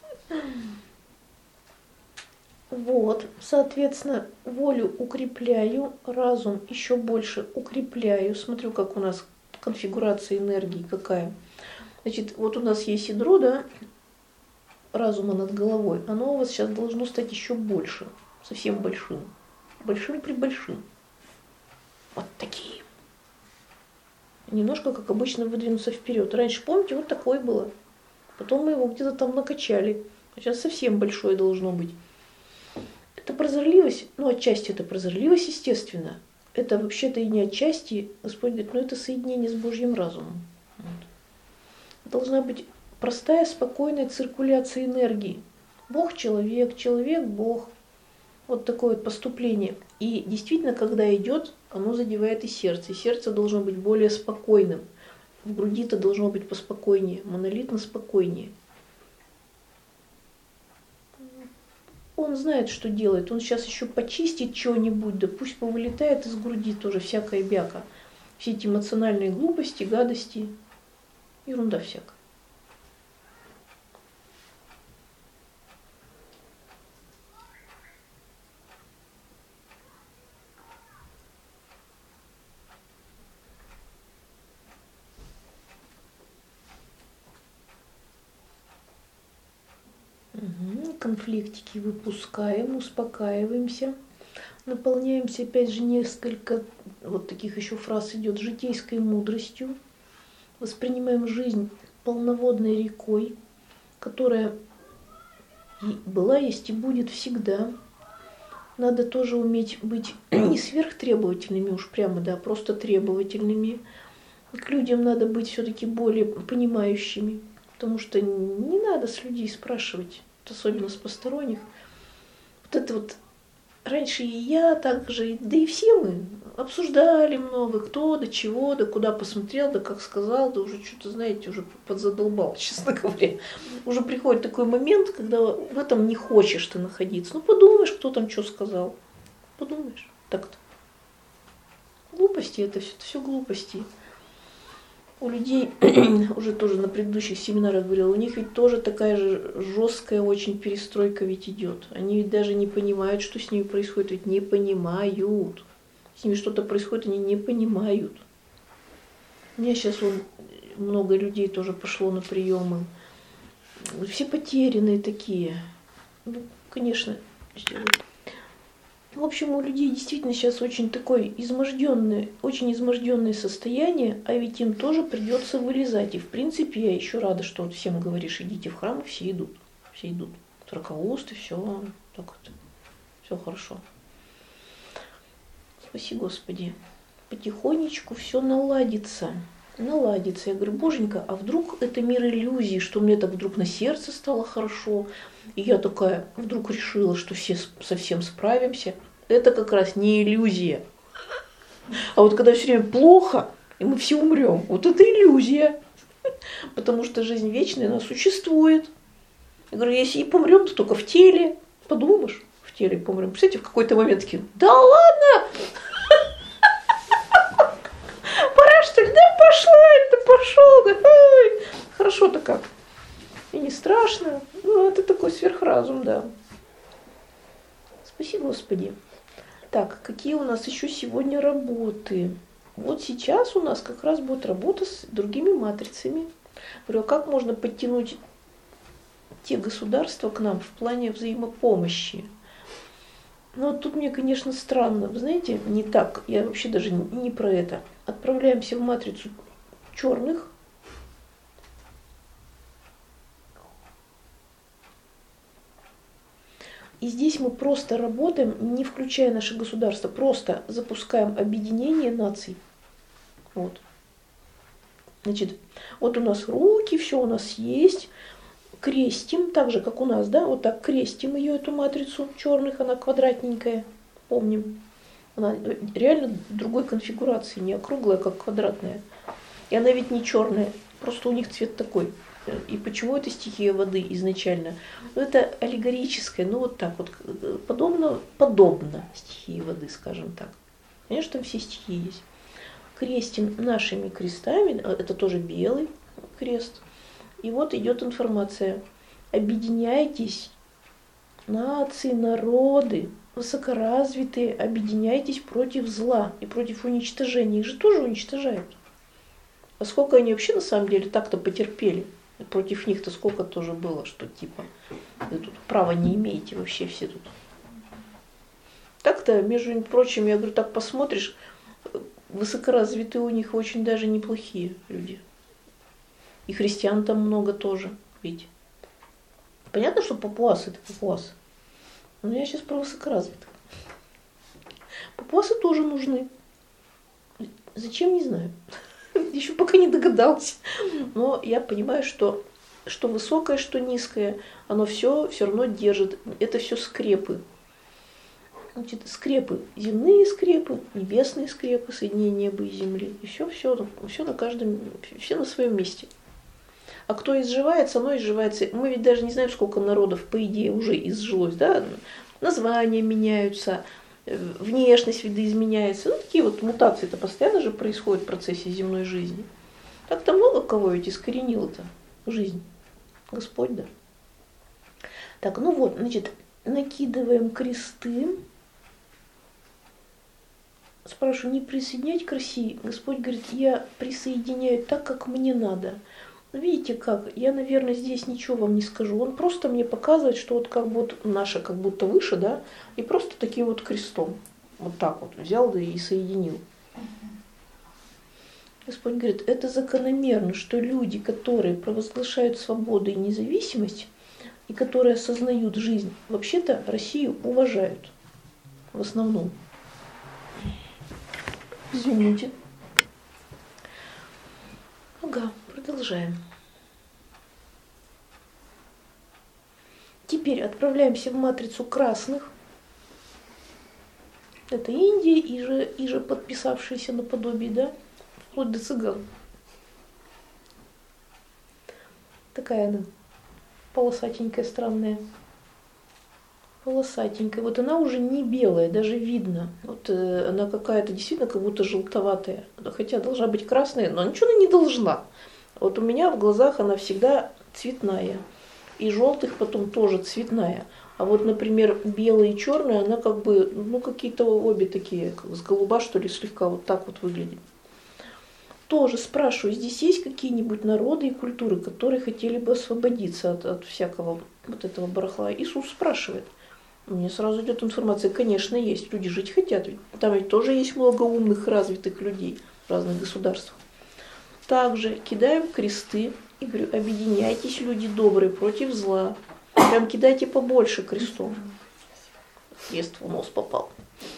Вот, соответственно, волю укрепляю, разум еще больше укрепляю. Смотрю, как у нас конфигурация энергии какая. Значит, вот у нас есть ядро, да, разума над головой. Оно у вас сейчас должно стать еще больше, совсем большим. Большим при большим. Вот такие. Немножко, как обычно, выдвинуться вперед. Раньше, помните, вот такое было. Потом мы его где-то там накачали. А сейчас совсем большое должно быть. Это прозорливость, ну отчасти это прозорливость, естественно. Это вообще-то и не отчасти, Господь говорит, но это соединение с Божьим разумом. Вот. Должна быть простая, спокойная циркуляция энергии. Бог-человек, человек-бог. Вот такое вот поступление. И действительно, когда идет, оно задевает и сердце. И сердце должно быть более спокойным. В груди-то должно быть поспокойнее, монолитно спокойнее. Он знает, что делает. Он сейчас еще почистит что-нибудь, да пусть повылетает из груди тоже всякая бяка. Все эти эмоциональные глупости, гадости, ерунда всякая. Конфликтики выпускаем, успокаиваемся, наполняемся, опять же, несколько вот таких еще фраз идет, житейской мудростью, воспринимаем жизнь полноводной рекой, которая и была, есть и будет всегда. Надо тоже уметь быть не сверхтребовательными уж прямо, да, просто требовательными. К людям надо быть все-таки более понимающими, потому что не надо с людей спрашивать, особенно с посторонних. Вот это вот раньше и я так же, да и все мы обсуждали много, кто, до чего, да куда посмотрел, да как сказал, да уже что-то, знаете, уже подзадолбал, честно говоря. Уже приходит такой момент, когда в этом не хочешь ты находиться. Ну подумаешь, кто там что сказал. Подумаешь, так-то. Глупости это все, это все глупости. У людей, уже тоже на предыдущих семинарах говорила, у них ведь тоже такая же жесткая очень перестройка ведь идет. Они ведь даже не понимают, что с ними происходит, ведь не понимают. С ними что-то происходит, они не понимают. У меня сейчас вон, много людей тоже пошло на приемы. Все потерянные такие. Ну, конечно, сделаю. В общем, у людей действительно сейчас очень такое изможденное, очень изможденное состояние, а ведь им тоже придется вылезать. И в принципе я еще рада, что вот всем говоришь, идите в храм, и все идут. Все идут. Сорокаусты, все так вот. Все хорошо. Спаси Господи. Потихонечку все наладится. Наладится. Я говорю, боженька, а вдруг это мир иллюзий, что мне так вдруг на сердце стало хорошо, и я такая вдруг решила, что все совсем справимся. Это как раз не иллюзия. А вот когда все время плохо, и мы все умрем, вот это иллюзия. Потому что жизнь вечная, она существует. Я говорю, если и помрем, то только в теле. Подумаешь, в теле помрем. Представляете, в какой-то момент такие, да ладно! Пора что ли? Да пошла, это пошел. Да, ой. Хорошо-то как. И не страшно. Ну, это такой сверхразум, да. Спаси Господи. Так, какие у нас еще сегодня работы? Вот сейчас у нас как раз будет работа с другими матрицами. Говорю, а как можно подтянуть те государства к нам в плане взаимопомощи? Ну, вот тут мне, конечно, странно. Вы знаете, не так. Я вообще даже не про это. Отправляемся в матрицу черных. И здесь мы просто работаем, не включая наше государство, просто запускаем объединение наций. Вот. Значит, вот у нас руки, все у нас есть. Крестим, так же, как у нас, да, вот так крестим ее, эту матрицу черных, она квадратненькая, помним. Она реально другой конфигурации, не округлая, как квадратная. И она ведь не черная, просто у них цвет такой. И почему это стихия воды изначально? Ну, это аллегорическое, ну вот так вот, подобно, подобно стихии воды, скажем так. Конечно, там все стихии есть. Крестим нашими крестами, это тоже белый крест. И вот идет информация. Объединяйтесь, нации, народы, высокоразвитые, объединяйтесь против зла и против уничтожения. Их же тоже уничтожают. А сколько они вообще на самом деле так-то потерпели? Против них-то сколько тоже было, что типа вы тут права не имеете вообще все тут. Так-то, между прочим, я говорю, так посмотришь, высокоразвитые у них очень даже неплохие люди. И христиан там много тоже, видите. Понятно, что папуасы это папуасы. Но я сейчас про высокоразвитых. Папуасы тоже нужны. Зачем, не знаю. Еще пока не догадалась. Но я понимаю, что, что высокое, что низкое, оно все все равно держит. Это все скрепы. Значит, скрепы, земные скрепы, небесные скрепы, соединение неба и земли. И все, все, все на каждом, все на своем месте. А кто изживается, оно изживается. Мы ведь даже не знаем, сколько народов, по идее, уже изжилось. Да? Названия меняются, внешность видоизменяется. Ну, такие вот мутации-то постоянно же происходят в процессе земной жизни. Так-то много кого ведь искоренило-то жизнь. Господь, да. Так, ну вот, значит, накидываем кресты. Спрашиваю, не присоединять к России? Господь говорит, я присоединяю так, как мне надо. Видите как, я, наверное, здесь ничего вам не скажу. Он просто мне показывает, что вот как будто наше как будто выше, да, и просто таким вот крестом. Вот так вот взял да и соединил. Господь говорит, это закономерно, что люди, которые провозглашают свободу и независимость, и которые осознают жизнь, вообще-то Россию уважают. В основном. Извините. Ага, продолжаем. Теперь отправляемся в матрицу красных. Это Индия, и же, и же подписавшиеся наподобие, да, вплоть до цыган. Такая она полосатенькая, странная. Полосатенькая. Вот она уже не белая, даже видно. Вот э, она какая-то действительно как будто желтоватая. Хотя должна быть красная, но ничего она не должна. Вот у меня в глазах она всегда цветная. И желтых потом тоже цветная. А вот, например, белая и черная, она как бы, ну, какие-то обе такие, как с голуба, что ли, слегка вот так вот выглядит. Тоже спрашиваю, здесь есть какие-нибудь народы и культуры, которые хотели бы освободиться от, от всякого вот этого барахла? Иисус спрашивает. Мне сразу идет информация, конечно, есть. Люди жить хотят. Ведь там ведь тоже есть много умных, развитых людей в разных государствах. Также кидаем кресты и говорю, объединяйтесь, люди добрые, против зла. Прям кидайте побольше крестов. Крест в нос попал.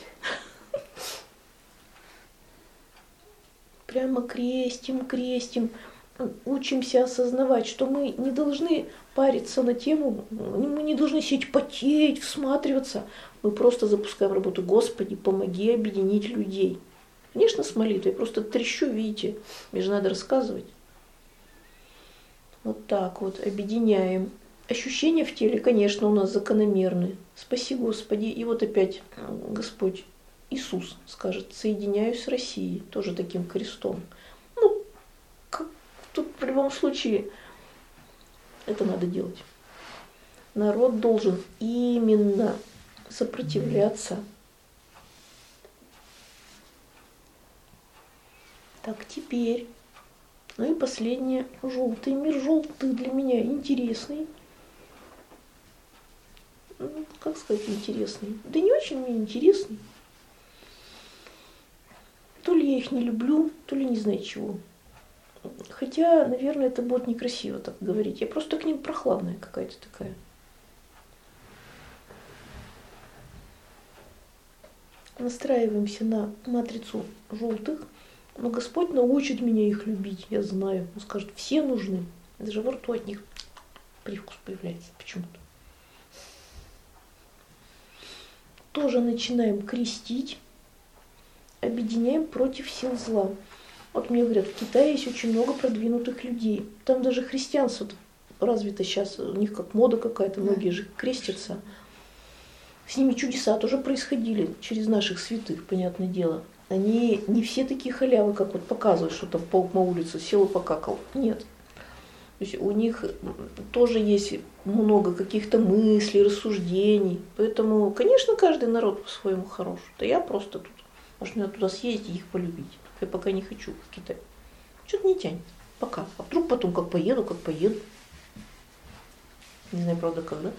Прямо крестим, крестим. Учимся осознавать, что мы не должны париться на тему, мы не должны сидеть, потеть, всматриваться. Мы просто запускаем работу. Господи, помоги объединить людей. Конечно, с молитвой. Я просто трещу, видите. Мне же надо рассказывать. Вот так вот. Объединяем. Ощущения в теле, конечно, у нас закономерны. Спаси, Господи. И вот опять Господь Иисус скажет, соединяюсь с Россией. Тоже таким крестом. Ну, как, тут в любом случае это надо делать. Народ должен именно сопротивляться. Так, теперь. Ну и последнее. Желтый мир. Желтый для меня интересный. Ну, как сказать интересный? Да не очень мне интересный. То ли я их не люблю, то ли не знаю чего. Хотя, наверное, это будет некрасиво так говорить. Я просто к ним прохладная какая-то такая. Настраиваемся на матрицу желтых. Но Господь научит меня их любить, я знаю. Он скажет, все нужны. Даже во рту от них привкус появляется почему-то. Тоже начинаем крестить, объединяем против сил зла. Вот мне говорят, в Китае есть очень много продвинутых людей. Там даже христианство развито сейчас, у них как мода какая-то, многие же крестятся. С ними чудеса тоже происходили через наших святых, понятное дело. Они не все такие халявы, как вот показывают, что там паук на улице сел и покакал. Нет. То есть у них тоже есть много каких-то мыслей, рассуждений. Поэтому, конечно, каждый народ по-своему хорош. Да я просто тут, может, мне туда съездить и их полюбить. Я пока не хочу в Китай. Что-то не тянет. Пока. А вдруг потом как поеду, как поеду. Не знаю, правда, когда.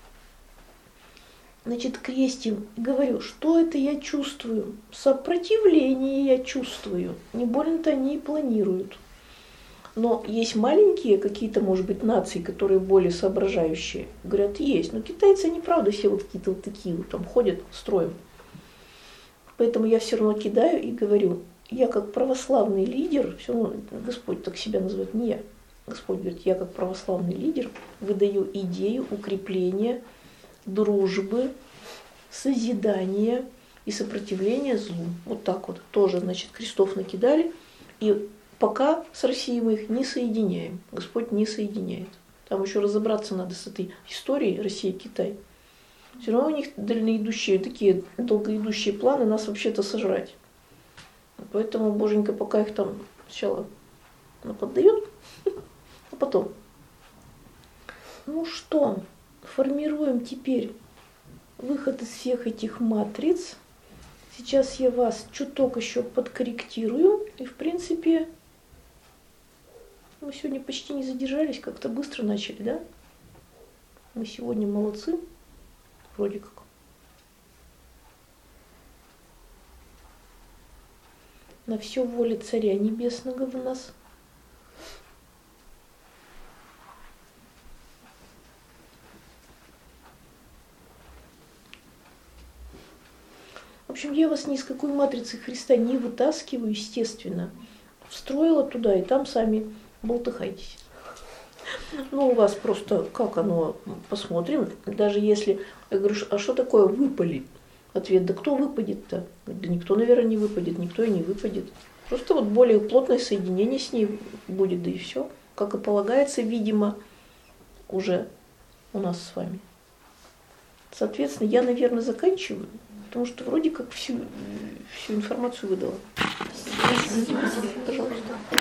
Значит, крестим и говорю, что это я чувствую? Сопротивление я чувствую. Не больно-то они и планируют. Но есть маленькие какие-то, может быть, нации, которые более соображающие. Говорят, есть. Но китайцы, они правда все вот какие-то вот такие вот там ходят строем. Поэтому я все равно кидаю и говорю, я как православный лидер, все равно Господь так себя называет, не я. Господь говорит, я как православный лидер выдаю идею укрепления дружбы, созидания и сопротивления злу. Вот так вот. Тоже, значит, крестов накидали. И пока с Россией мы их не соединяем. Господь не соединяет. Там еще разобраться надо с этой историей Россия-Китай. Все равно у них дальноидущие, такие долгоидущие планы нас вообще-то сожрать. Поэтому Боженька пока их там сначала наподдает, а потом. Ну что? Формируем теперь выход из всех этих матриц. Сейчас я вас чуток еще подкорректирую. И, в принципе, мы сегодня почти не задержались, как-то быстро начали, да? Мы сегодня молодцы, вроде как. На все воля Царя Небесного в нас. В общем, я вас ни из какой матрицы Христа не вытаскиваю, естественно. Встроила туда, и там сами болтыхайтесь. Ну, у вас просто, как оно, посмотрим. Даже если, я говорю, а что такое выпали? Ответ, да кто выпадет-то? Да никто, наверное, не выпадет, никто и не выпадет. Просто вот более плотное соединение с ней будет, да и все. Как и полагается, видимо, уже у нас с вами. Соответственно, я, наверное, заканчиваю. Потому что вроде как всю, всю информацию выдала. Пожалуйста.